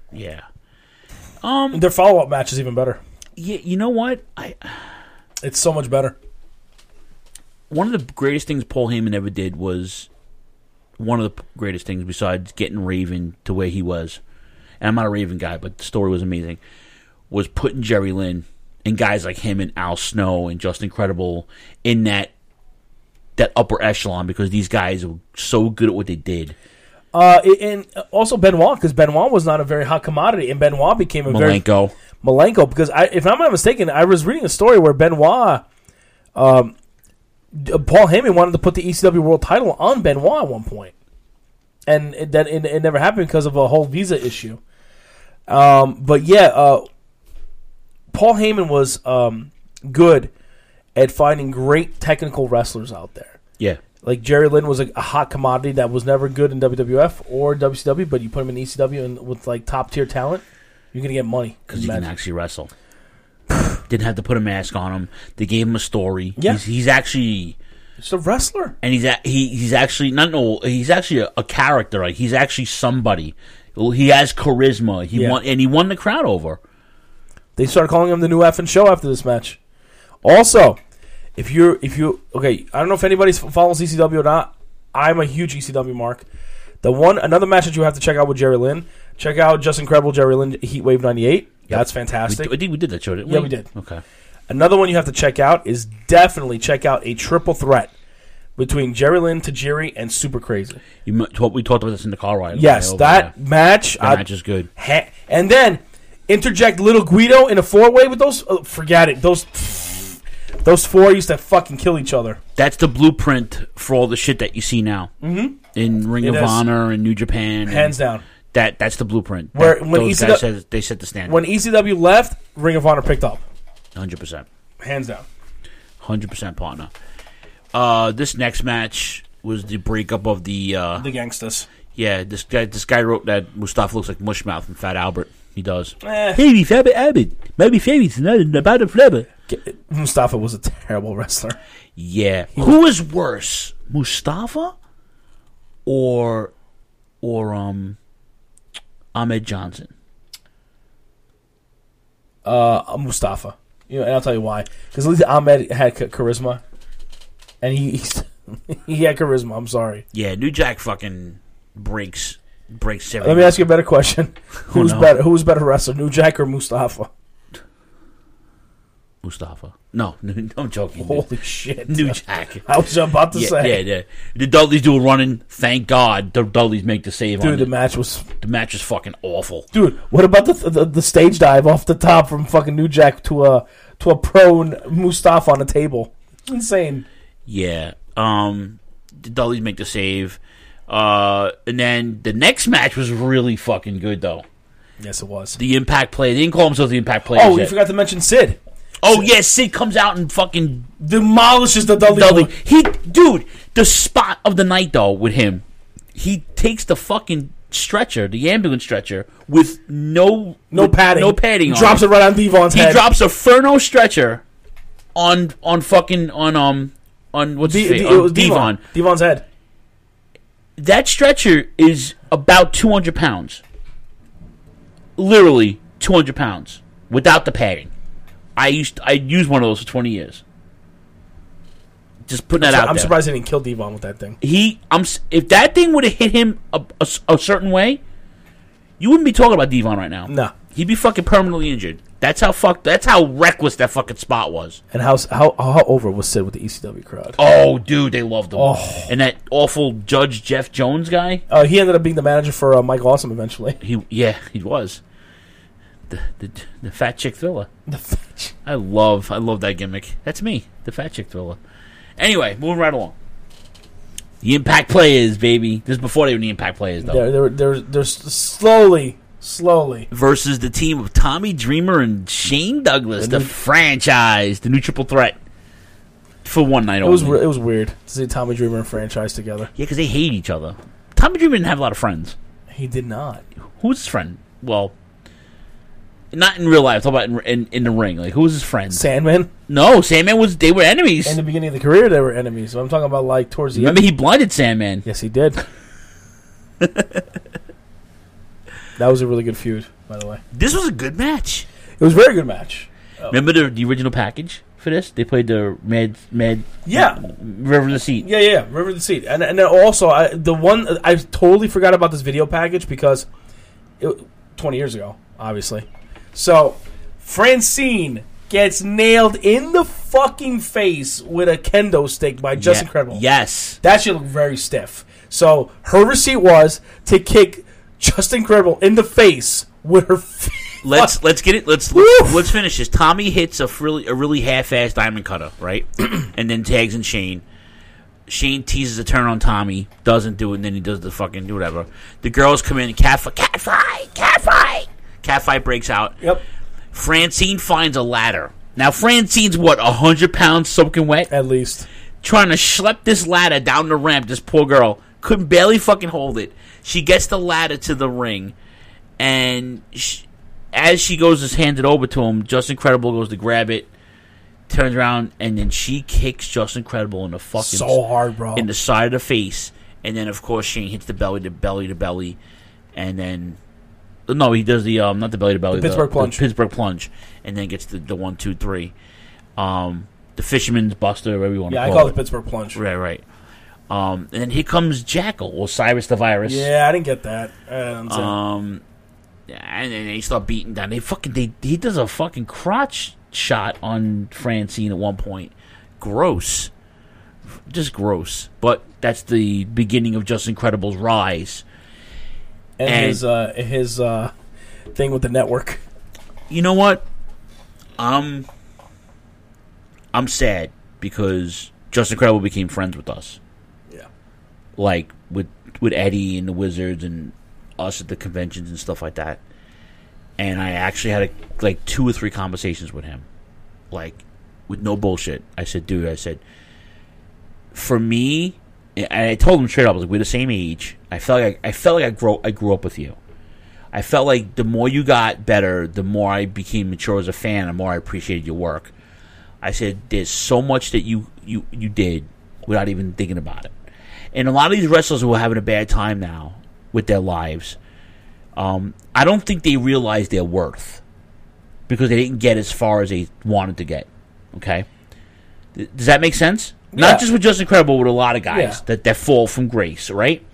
Their follow-up match is even better. Yeah, you know what? It's so much better. One of the greatest things Paul Heyman ever did was one of the greatest things besides getting Raven to where he was. And I'm not a Raven guy, but the story was amazing. Was putting Jerry Lynn and guys like him and Al Snow and Just Incredible in that that upper echelon because these guys are so good at what they did. And also Benoit, because Benoit was not a very hot commodity, and Benoit became a Malenko. Because if I'm not mistaken, I was reading a story where Benoit, Paul Heyman wanted to put the ECW World Title on Benoit at one point, and it never happened because of a whole visa issue. But yeah, Paul Heyman was good at finding great technical wrestlers out there. Yeah. Like Jerry Lynn was a hot commodity that was never good in WWF or WCW, but you put him in ECW and with like top tier talent, you're gonna get money because he can actually wrestle. Didn't have to put a mask on him. They gave him a story. Yeah. He's actually a wrestler, and he's actually he's actually a character. Like he's actually somebody. He has charisma. He won the crowd over. They started calling him the new effing show after this match. Also, if you okay, I don't know if anybody follows ECW or not. I'm a huge ECW mark. Another match that you have to check out with Jerry Lynn. Check out Just Incredible Jerry Lynn Heatwave 98. Yep. That's fantastic. We did that show, didn't we? Yeah, we did. Okay. Another one you have to check out is definitely check out a triple threat between Jerry Lynn, Tajiri, and Super Crazy. We talked about this in the car ride. Yes, that match. That match is good. And then interject Little Guido in a 4-way with those. Forget it. Those four used to fucking kill each other. That's the blueprint for all the shit that you see now in Ring of Honor and New Japan. Hands down. That's the blueprint. When those guys said they set the standard. When ECW left, Ring of Honor picked up. 100%. Hands down. 100% partner. This next match was the breakup of the Gangsters. Yeah, this guy wrote that Mustafa looks like Mushmouth from Fat Albert. He does. Baby Fat Albert. Maybe Fabi's not about the flabber. Mustafa was a terrible wrestler. Yeah. Who was worse, Mustafa or Ahmed Johnson? Mustafa. And I'll tell you why. Because at least Ahmed had charisma, and he had charisma. I'm sorry. Yeah, New Jack fucking breaks everything. Let me ask you a better question. Who's better wrestler, New Jack or Mustafa? Mustafa. No, I'm joking. Holy shit. New Jack. I was about to say. Yeah. The Dudleys do a running. Thank God the Dudleys make the save. Dude, the match was fucking awful. Dude, what about the stage dive off the top from fucking New Jack to a prone Mustafa on a table? It's insane. Yeah. The Dudleys make the save. And then the next match was really fucking good, though. Yes, it was. The Impact Player. They didn't call themselves the Impact Player. Oh, you forgot to mention Sid. Oh, yeah, Sid comes out and fucking demolishes the Dudley. Dude, the spot of the night, though, with him, he takes the fucking stretcher, the ambulance stretcher, with no padding. No padding he on drops it right on Devon's head. He drops a Furno stretcher on what's his face? On Devon. Devon's head. That stretcher is about 200 pounds. Literally 200 pounds without the padding. I used one of those for 20 years. Just putting that out there. I'm surprised he didn't kill Devon with that thing. If that thing would have hit him a certain way, you wouldn't be talking about Devon right now. No. He'd be fucking permanently injured. That's how reckless that fucking spot was. And how over was Sid with the ECW crowd? Oh, dude, they loved him. Oh. And that awful Judge Jeff Jones guy. He ended up being the manager for Mike Awesome eventually. He was. The fat chick thriller. I love that gimmick. That's me, the fat chick thriller. Anyway, moving right along. The Impact Players, baby. This is before they were the Impact Players, though. They're slowly versus the team of Tommy Dreamer and Shane Douglas, the franchise, the new triple threat for one night only. It was weird to see Tommy Dreamer and franchise together. Yeah, because they hate each other. Tommy Dreamer didn't have a lot of friends. He did not. Who's his friend? Well, not in real life. Talk about in the ring. Like, who was his friend? Sandman? No, Sandman was. They were enemies. In the beginning of the career, they were enemies. So I'm talking about like towards the end. Remember, he blinded Sandman. Yes, he did. That was a really good feud, by the way. This was a good match. It was a very good match. Remember the original package for this? They played the Mad River of the Seat. Yeah, River of the Seat. And then also, I totally forgot about this video package because 20 years ago, obviously. So, Francine gets nailed in the fucking face with a kendo stick by Justin Credible. Yes. That should look very stiff. So her receipt was to kick Justin Credible in the face with her Let's get it. Let's finish this. Tommy hits a really half-assed diamond cutter, right? And then tags in Shane. Shane teases a turn on Tommy, doesn't do it, and then he does the fucking do whatever. The girls come in and cat fight. Cat fight breaks out. Yep. Francine finds a ladder. Now Francine's 100 pounds soaking wet at least, trying to schlep this ladder down the ramp. This poor girl couldn't barely fucking hold it. She gets the ladder to the ring, and as she goes to hand it over to him, Justin Credible goes to grab it, turns around, and then she kicks Justin Credible in the fucking so hard, bro, in the side of the face, and then of course Shane hits the belly to belly, and then no, he does the not the belly to belly, the Pittsburgh plunge, the Pittsburgh plunge, and then gets the 1, 2, 3, the Fisherman's Buster, whatever you want to call it. Yeah, I call it the Pittsburgh plunge. Right. And then here comes Jackal or Cyrus the Virus. Yeah, I didn't get that. And then they start beating down. He does a fucking crotch shot on Francine at one point. Gross. Just gross. But that's the beginning of Justin Credible's rise. And his thing with the network. You know what? I'm sad because Justin Credible became friends with us. Yeah. Like with Eddie and the Wizards and us at the conventions and stuff like that. And I actually had 2 or 3 conversations with him. Like, with no bullshit. I said, dude, for me, and I told him straight up, I was like, we're the same age. I felt like I grew up with you. I felt like the more you got better, the more I became mature as a fan, the more I appreciated your work. I said, there's so much that you did without even thinking about it. And a lot of these wrestlers who are having a bad time now with their lives, I don't think they realize their worth because they didn't get as far as they wanted to get. Okay? Does that make sense? Yeah. Not just with Justin Credible, with a lot of guys that fall from grace, right?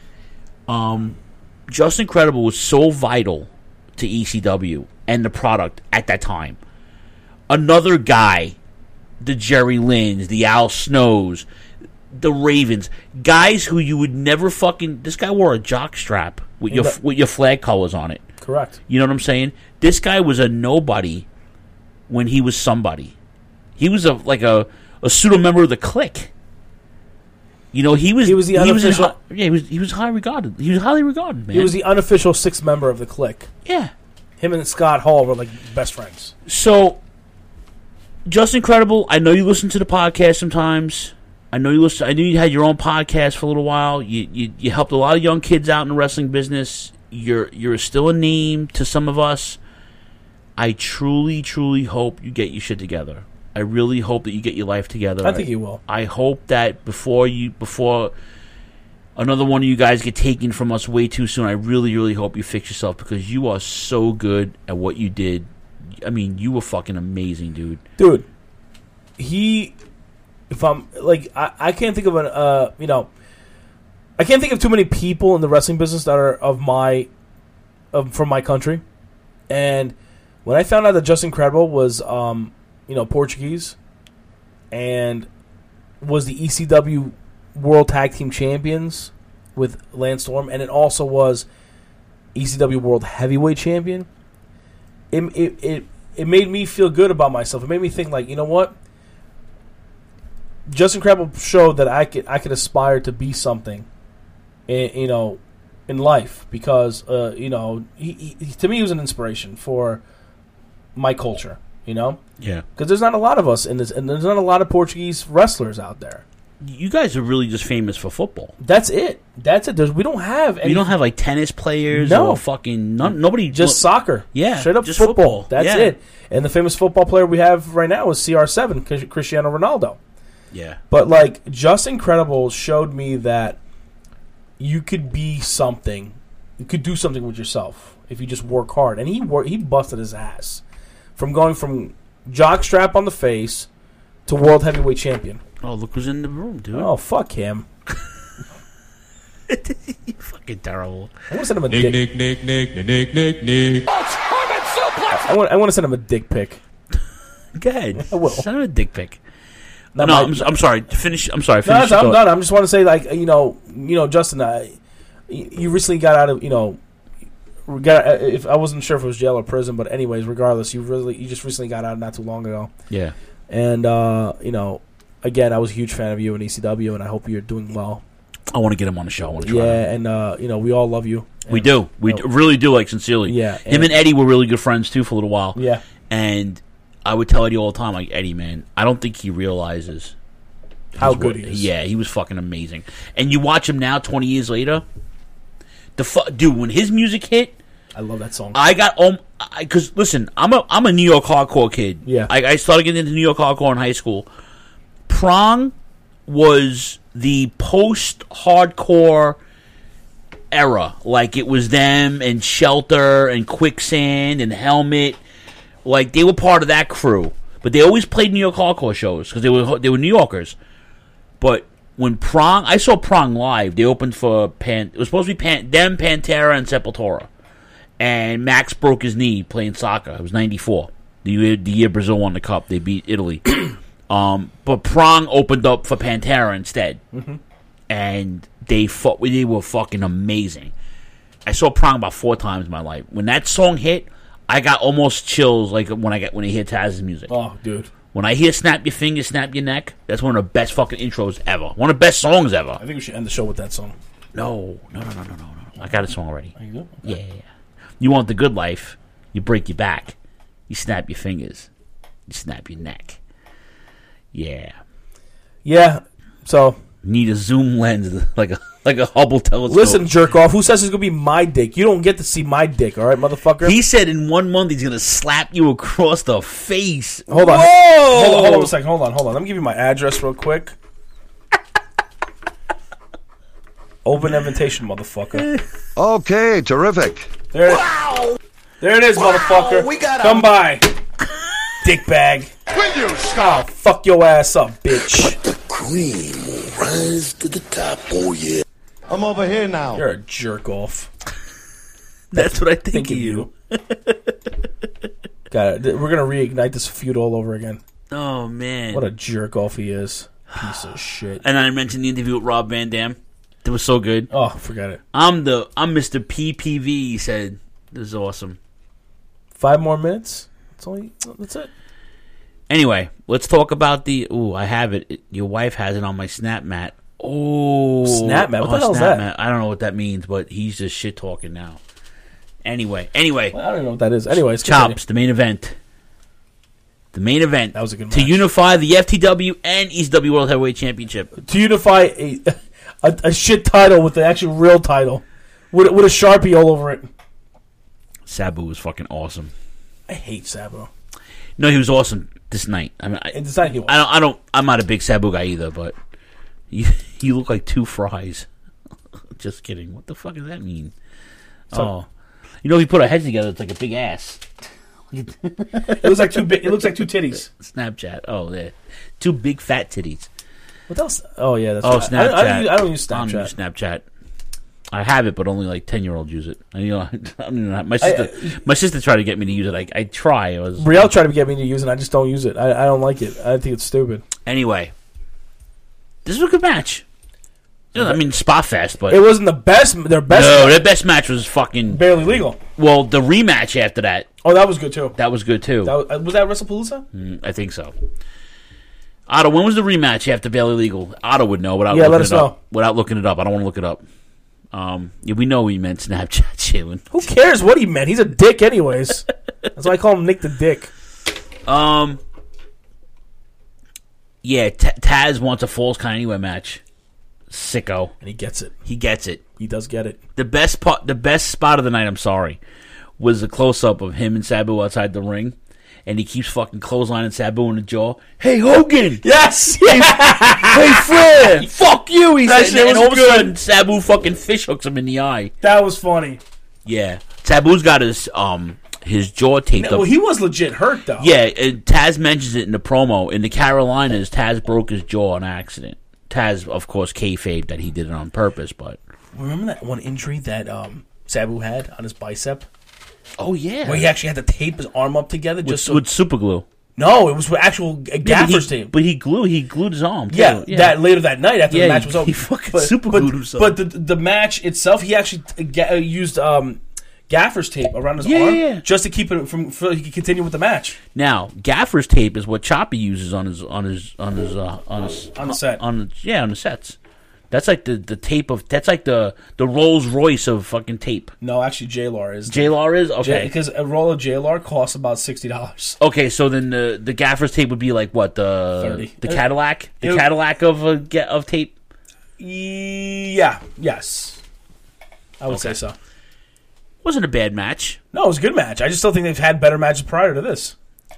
Justin Credible was so vital to ECW and the product at that time. Another guy, the Jerry Lynn's, the Al Snows, the Ravens, guys who you would never fucking. This guy wore a jock strap with your flag colors on it. Correct. You know what I'm saying? This guy was a nobody when he was somebody. He was a pseudo member of the Clique. You know, he was the unofficial. He was highly regarded. He was highly regarded, man. He was the unofficial 6th member of the Clique. Yeah. Him and Scott Hall were like best friends. So, Justin Credible, I know you listen to the podcast sometimes. I know you listen. I knew you had your own podcast for a little while. You helped a lot of young kids out in the wrestling business. You're still a name to some of us. I truly, truly hope you get your shit together. I really hope that you get your life together. I think you will. I hope that before another one of you guys get taken from us way too soon, I really, really hope you fix yourself because you are so good at what you did. I mean, you were fucking amazing, dude. Dude, if I'm like, I can't think of I can't think of too many people in the wrestling business that are from my country. And when I found out that Justin Credible was, Portuguese and was the ECW World Tag Team Champions with Lance Storm, and it also was ECW World Heavyweight Champion, it made me feel good about myself. It made me think, like, you know what? Justin Credible showed that I could aspire to be something, in life because he to me he was an inspiration for my culture. Yeah. Because there's not a lot of us in this, and there's not a lot of Portuguese wrestlers out there. You guys are really just famous for football. That's it. We don't have any. You don't have like tennis players No. or fucking nobody. Just soccer. Yeah, Straight up just football. That's Yeah. it. And the famous football player we have right now is CR7, Cristiano Ronaldo. Yeah. But like Justin Credible showed me that you could be something. You could do something with yourself if you just work hard. And he busted his ass from going from jockstrap on the face to world heavyweight champion. Oh, look who's in the room, dude. Oh, fuck him. You fucking terrible. I want to send him a dick. Nick. I want to send him a dick pic. Go ahead. I will. Send him a dick pic. Not No, my- I'm sorry. Finish. I'm sorry. No, Finish. I'm done. I just want to say, like, you know, Justin, you recently got out of, if I wasn't sure if it was jail or prison, but anyways, regardless, you just recently got out not too long ago. Yeah. And again, I was a huge fan of you and ECW, and I hope you're doing well. I want to get him on the show. I want to try. Yeah, and we all love you. We And, do. We really do, like, sincerely. Yeah. Him and Eddie were really good friends too for a little while. Yeah. And I would tell Eddie all the time, like, Eddie, man, I don't think he realizes how good he is. Yeah, he was fucking amazing. And you watch him now, 20 years later. Dude, when his music hit, I love that song. I got because listen, I'm a New York hardcore kid. Yeah. I started getting into New York hardcore in high school. Prong was the post-hardcore era. Like, it was them and Shelter and Quicksand and Helmet. Like, they were part of that crew. But they always played New York hardcore shows because they were New Yorkers. But when Prong, I saw Prong live. They opened for it was supposed to be them, Pantera, and Sepultura. And Max broke his knee playing soccer. It was 94. The year Brazil won the cup. They beat Italy. But Prong opened up for Pantera instead. Mm-hmm. And they were fucking amazing. I saw Prong about 4 times in my life. When that song hit, I got almost chills like when I hear Taz's music. Oh, dude. When I hear Snap Your Fingers, Snap Your Neck, that's one of the best fucking intros ever. One of the best songs ever. I think we should end the show with that song. No. I got a song already. Oh, you do? Yeah. You want the good life, you break your back. You snap your fingers. You snap your neck. Yeah. Yeah, so... Need a zoom lens like a Hubble telescope. Listen, jerk off. Who says it's going to be my dick? You don't get to see my dick, all right, motherfucker? He said in 1 month he's going to slap you across the face. Hold on. Whoa! Hold on a second. Hold on. Let me give you my address real quick. Open invitation, motherfucker. Okay, terrific. There it is, motherfucker. We got Come by. Dick bag. Will you Oh, fuck your ass up, bitch. The cream will rise to the top, oh yeah. I'm over here now. You're a jerk off. That's what I think of you. Got it. We're going to reignite this feud all over again. Oh, man. What a jerk off he is. Piece of shit. And I mentioned the interview with Rob Van Dam. It was so good. Oh, forget it. I'm Mr. PPV, he said. This is awesome. 5 more minutes? That's it. Anyway, let's talk about I have it. Your wife has it on my Snap Mat. Oh. Snap Mat? What the hell is that? Mat. I don't know what that means, but he's just shit talking now. Anyway. Well, I don't even know what that is. Anyways, Chops, the main event. The main event. That was a good match. To unify the FTW and ECW World Heavyweight Championship. To unify a shit title with the actual real title. With a Sharpie all over it. Sabu was fucking awesome. I hate Sabu. No, he was awesome this night. I mean, this night he was. I'm not a big Sabu guy either, but you look like 2 fries. Just kidding. What the fuck does that mean? So, if you put our heads together, it's like a big ass. It looks like 2 titties. Snapchat. Oh, there. 2 big fat titties. What else? Oh yeah, that's Snapchat. I don't use Snapchat. I don't use Snapchat. I have it, but only like 10-year-olds use it. I don't know. My sister tried to get me to use it. I try. Brielle tried to get me to use it. I just don't use it. I don't like it. I think it's stupid. Anyway, this was a good match. I mean, Spot Fest, but it wasn't the best. Their best. No, their best match was fucking barely legal. Well, the rematch after that. Oh, that was good too. That was good too. Was that WrestlePalooza? I think so. Otto, when was the rematch after Barely Legal? Otto would know without let us know. Without looking it up. I don't want to look it up. We know he meant Snapchat, Jalen. Who cares what he meant? He's a dick anyways. That's why I call him Nick the Dick. Yeah, Taz wants a Falls Count Anywhere match. Sicko. And he gets it. He gets it. He does get it. The best spot of the night, I'm sorry, was the close-up of him and Sabu outside the ring. And he keeps fucking clotheslining Sabu in the jaw. Hey, Hogan! Yes! Hey, Flair! Fuck you! He that said, shit and was all of a good. sudden, Sabu fucking fish hooks him in the eye. That was funny. Yeah. Sabu's got his jaw taped up. Well, he was legit hurt, though. Yeah, and Taz mentions it in the promo. In the Carolinas, Taz broke his jaw on accident. Taz, of course, kayfabed that he did it on purpose, but... Remember that one injury that Sabu had on his bicep? Oh, yeah. Where he actually had to tape his arm up together with super glue. No, it was with actual gaffer's tape. But he glued his arm. Too. Yeah, that later that night after the match was over. He fucking super glued himself. But the match itself, he actually used gaffer's tape around his arm just to keep it so he could continue with the match. Now, gaffer's tape is what Choppy uses on the set. On the sets. That's like the tape of. That's like the Rolls Royce of fucking tape. No, actually, JLAR is. JLAR is okay because a roll of JLAR costs about $60. Okay, so then the gaffer's tape would be like what the Cadillac, Cadillac of tape. Yeah. Yes. I would say so. Wasn't a bad match. No, it was a good match. I just still think they've had better matches prior to this.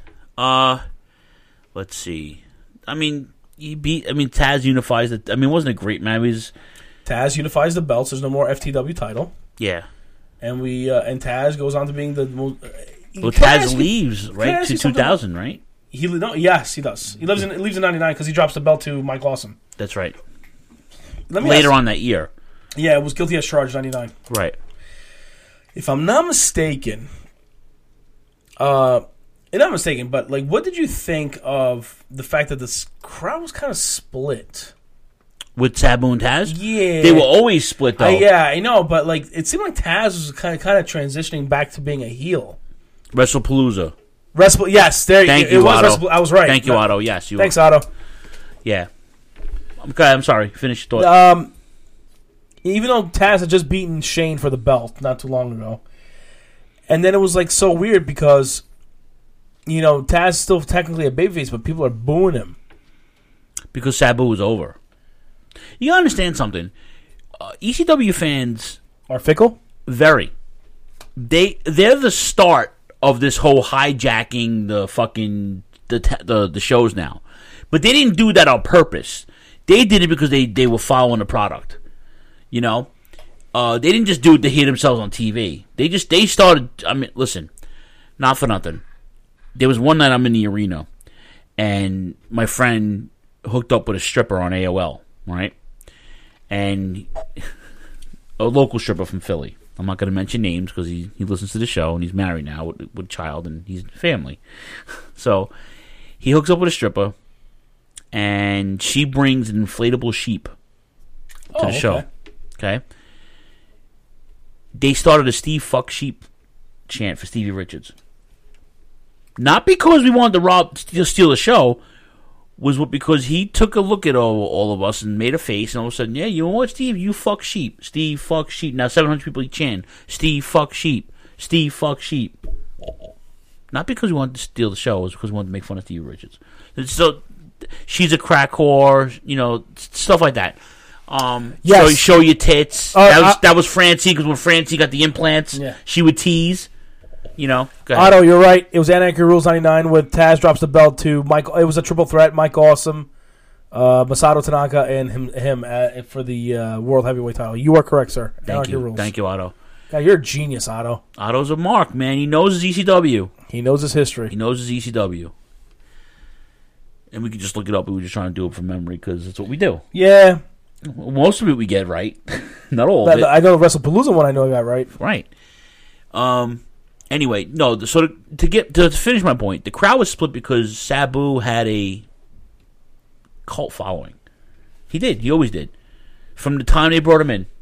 Let's see. I mean, Taz unifies it. I mean, it wasn't a great match. Taz unifies the belts. There's no more FTW title. Yeah. And and Taz goes on to being the most... Taz leaves, right? To 2000, right? Yes, he does. He leaves in 99 because he drops the belt to Mike Awesome. That's right. Later on that year. Yeah, it was Guilty as Charged, 99. Right. If I'm not mistaken... but like, what did you think of the fact that this crowd was kind of split with Sabu and Taz? Yeah, they were always split though. Yeah, I know, but like, it seemed like Taz was kind of transitioning back to being a heel. WrestlePalooza. Yes, there. Thank you, Otto. I was right. Thank you, Otto. Yes, you. Thanks, were. Otto. Yeah. Okay, I'm sorry. Finish your thought. Even though Taz had just beaten Shane for the belt not too long ago, and then it was like so weird because. Taz is still technically a babyface, but people are booing him. Because Sabu was over. You gotta understand something. ECW fans... are fickle? Very. They're the start of this whole hijacking the fucking... the shows now. But they didn't do that on purpose. They did it because they were following the product. They didn't just do it to hear themselves on TV. They started... I mean, listen. Not for nothing. There was one night I'm in the arena, and my friend hooked up with a stripper on AOL, right? And a local stripper from Philly. I'm not going to mention names because he listens to the show, and he's married now with a child, and he's family. So he hooks up with a stripper, and she brings an inflatable sheep to the show. Okay? They started a Steve Fuck Sheep chant for Stevie Richards. Not because we wanted to steal the show, because he took a look at all of us and made a face, and all of a sudden, yeah, you know what, Steve? You fuck sheep. Steve fuck sheep. Now 700 people chant, Steve fuck sheep. Steve fuck sheep. Not because we wanted to steal the show, it was because we wanted to make fun of Steve Richards. So, she's a crack whore, stuff like that. Yes. So show your tits. That was Francie, because when Francie got the implants, she would tease. Go ahead. Otto, you're right. It was Anarchy Rules 99 with Taz drops the belt to Mike. It was a triple threat. Mike Awesome, Masato Tanaka, and him for the World Heavyweight title. You are correct, sir. Anarchy Rules. Thank you, Otto. Yeah, you're a genius, Otto. Otto's a mark, man. He knows his ECW. He knows his history. He knows his ECW. And we could just look it up. We were just trying to do it from memory because that's what we do. Yeah. Most of it we get right. Not all of it. I know the WrestlePalooza one I know I got right. Right. Anyway, no. So to finish my point, the crowd was split because Sabu had a cult following. He did. He always did. From the time they brought him in,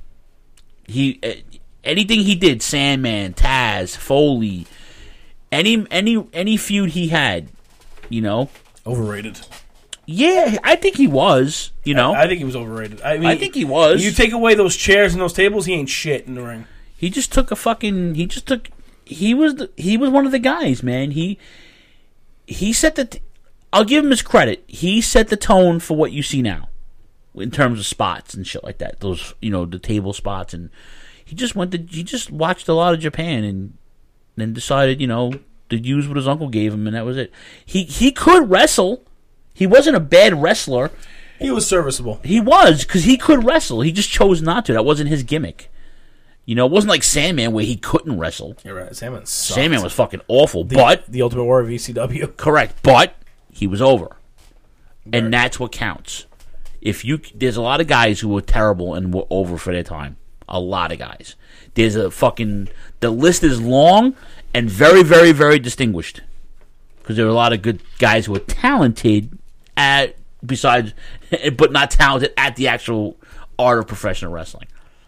anything he did, Sandman, Taz, Foley, any feud he had, overrated. Yeah, I think he was. I think he was overrated. I think he was. You take away those chairs and those tables, he ain't shit in the ring. He just took He was one of the guys, man. He set I'll give him his credit. He set the tone for what you see now, in terms of spots and shit like that. Those, the table spots, and he just watched a lot of Japan and then decided, to use what his uncle gave him, and that was it. He could wrestle. He wasn't a bad wrestler. He was serviceable. He was, because he could wrestle. He just chose not to. That wasn't his gimmick. It wasn't like Sandman where he couldn't wrestle. You're right. Sandman sucked. Sandman was fucking awful, but the Ultimate Warrior of ECW. Correct, but he was over, and that's what counts. There's a lot of guys who were terrible and were over for their time. A lot of guys. The list is long and very, very, very distinguished. because there were a lot of good guys who were talented but not talented at the actual art of professional wrestling.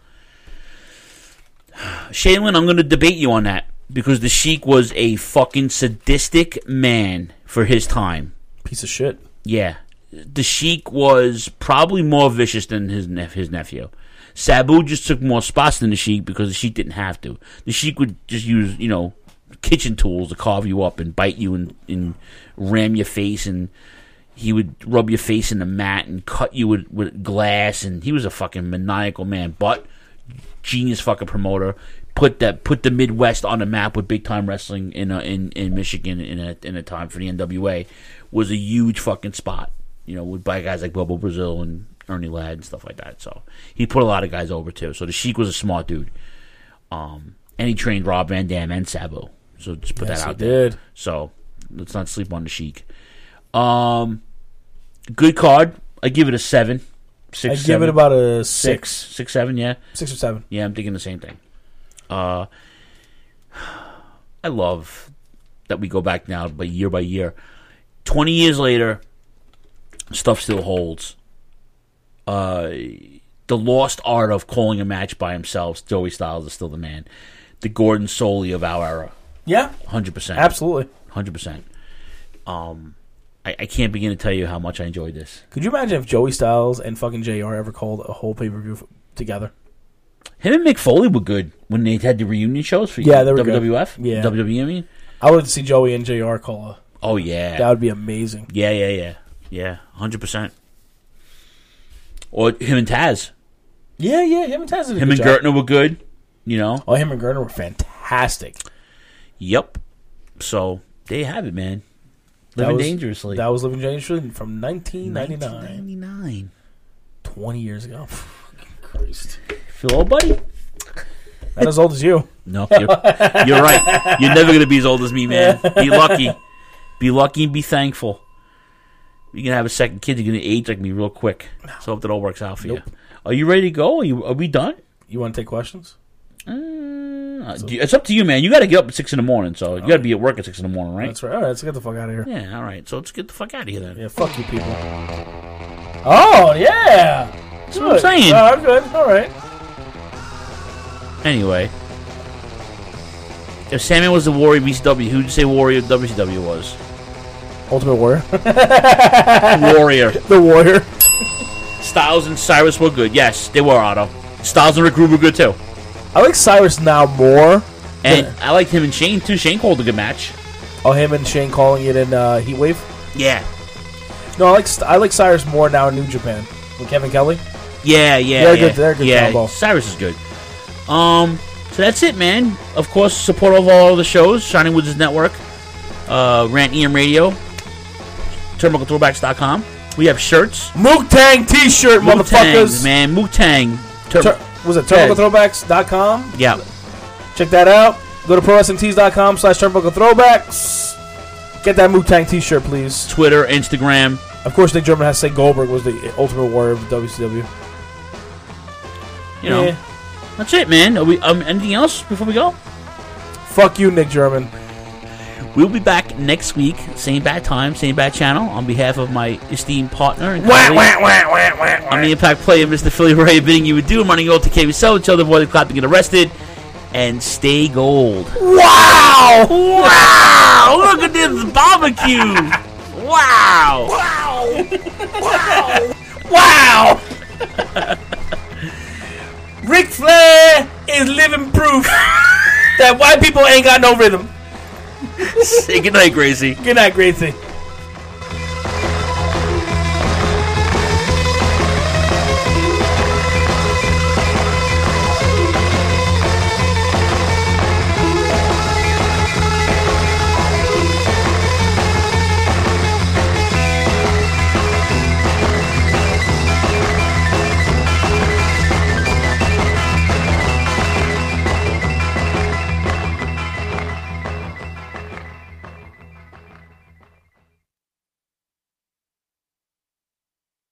Shaylin, I'm going to debate you on that because the Sheik was a fucking sadistic man for his time. Piece of shit. Yeah. The Sheik was probably more vicious than his nephew. Sabu just took more spots than the Sheik because the Sheik didn't have to. The Sheik would just use, kitchen tools to carve you up and bite you and ram your face, and he would rub your face in the mat and cut you with glass, and he was a fucking maniacal man, but genius fucking promoter. Put the Midwest on the map with big time wrestling in Michigan in a time for the NWA. Was a huge fucking spot, by guys like Bobo Brazil and Ernie Ladd and stuff like that. So he put a lot of guys over too. So the Sheik was a smart dude, and he trained Rob Van Dam and Sabu. So just put that out there. Did. So let's not sleep on the Sheik. Good card. I give it a 7. 6, I give it about a 6. 6, 7. Yeah, 6 or 7. Yeah, I'm thinking the same thing. I love that we go back now by year. 20 years later, stuff still holds. The lost art of calling a match by himself, Joey Styles is still the man. The Gordon Soley of our era. Yeah. 100%. Absolutely. 100%. I can't begin to tell you how much I enjoyed this. Could you imagine if Joey Styles and fucking JR ever called a whole pay-per-view together? Him and Mick Foley were good when they had the reunion shows for they were WWF. Good. Yeah. WWE, I mean. I would see Joey and JR call a... Oh, yeah. That would be amazing. Yeah. Yeah, 100%. Or him and Taz. Yeah, him and Taz did a Him good and job. Gertner were good, Oh, him and Gertner were fantastic. Yep. So, there you have it, man. Living Dangerously. That was Living Dangerously from 1999. 1999. 20 years ago. Christ. Feel old, buddy? Not as old as you. No, you're right. You're never going to be as old as me, man. Be lucky. Be lucky and be thankful. You're going to have a second kid, you're going to age like me real quick. So I hope that all works out for you. Are you ready to go? Are we done? You want to take questions? It's up to you, man. You got to get up at 6 in the morning, so you got to be at work at 6 in the morning, right? That's right. All right, let's get the fuck out of here. Yeah, all right. So let's get the fuck out of here then. Yeah, fuck you people. Oh, yeah. That's what I'm saying. Oh, good. All right. Anyway. If Sandman was the Warrior BCW, who would you say Warrior WCW was? Ultimate Warrior. Warrior. The Warrior. Styles and Cyrus were good. Yes, they were, Otto. Styles and Rick Rude were good, too. I like Cyrus now more. And I liked him and Shane, too. Shane called a good match. Oh, him and Shane calling it in Heatwave? Yeah. No, I like Cyrus more now in New Japan. With Kevin Kelly? Yeah. They're a good combo. Cyrus is good. So that's it, man. Of course, support of all the shows. Shining Wizards Network. Rant EM Radio. TurnbuckleThrowbacks.com. We have shirts. Mook-Tang t-shirt, motherfuckers. Man, Mook-Tang. Was it TurnbuckleThrowbacks.com? Yeah. Check that out. Go to ProWrestlingTees.com/TurnbuckleThrowbacks. Get that Mook-Tang t-shirt, please. Twitter, Instagram. Of course, Nick German has to say Goldberg was the Ultimate Warrior of WCW. That's it, man. Are we anything else before we go? Fuck you, Nick German. We'll be back next week, same bad time, same bad channel, on behalf of my esteemed partner and colleague, I'm the Impact Player, Mr. Philly Ray, bidding you adieu. I'm running over to KBSO, until the avoid clapping, get arrested, and stay gold. Wow! Wow! Look at this barbecue! Wow! Wow! Ric Flair is living proof that white people ain't got no rhythm. Say goodnight, Gracie. Good night, Gracie.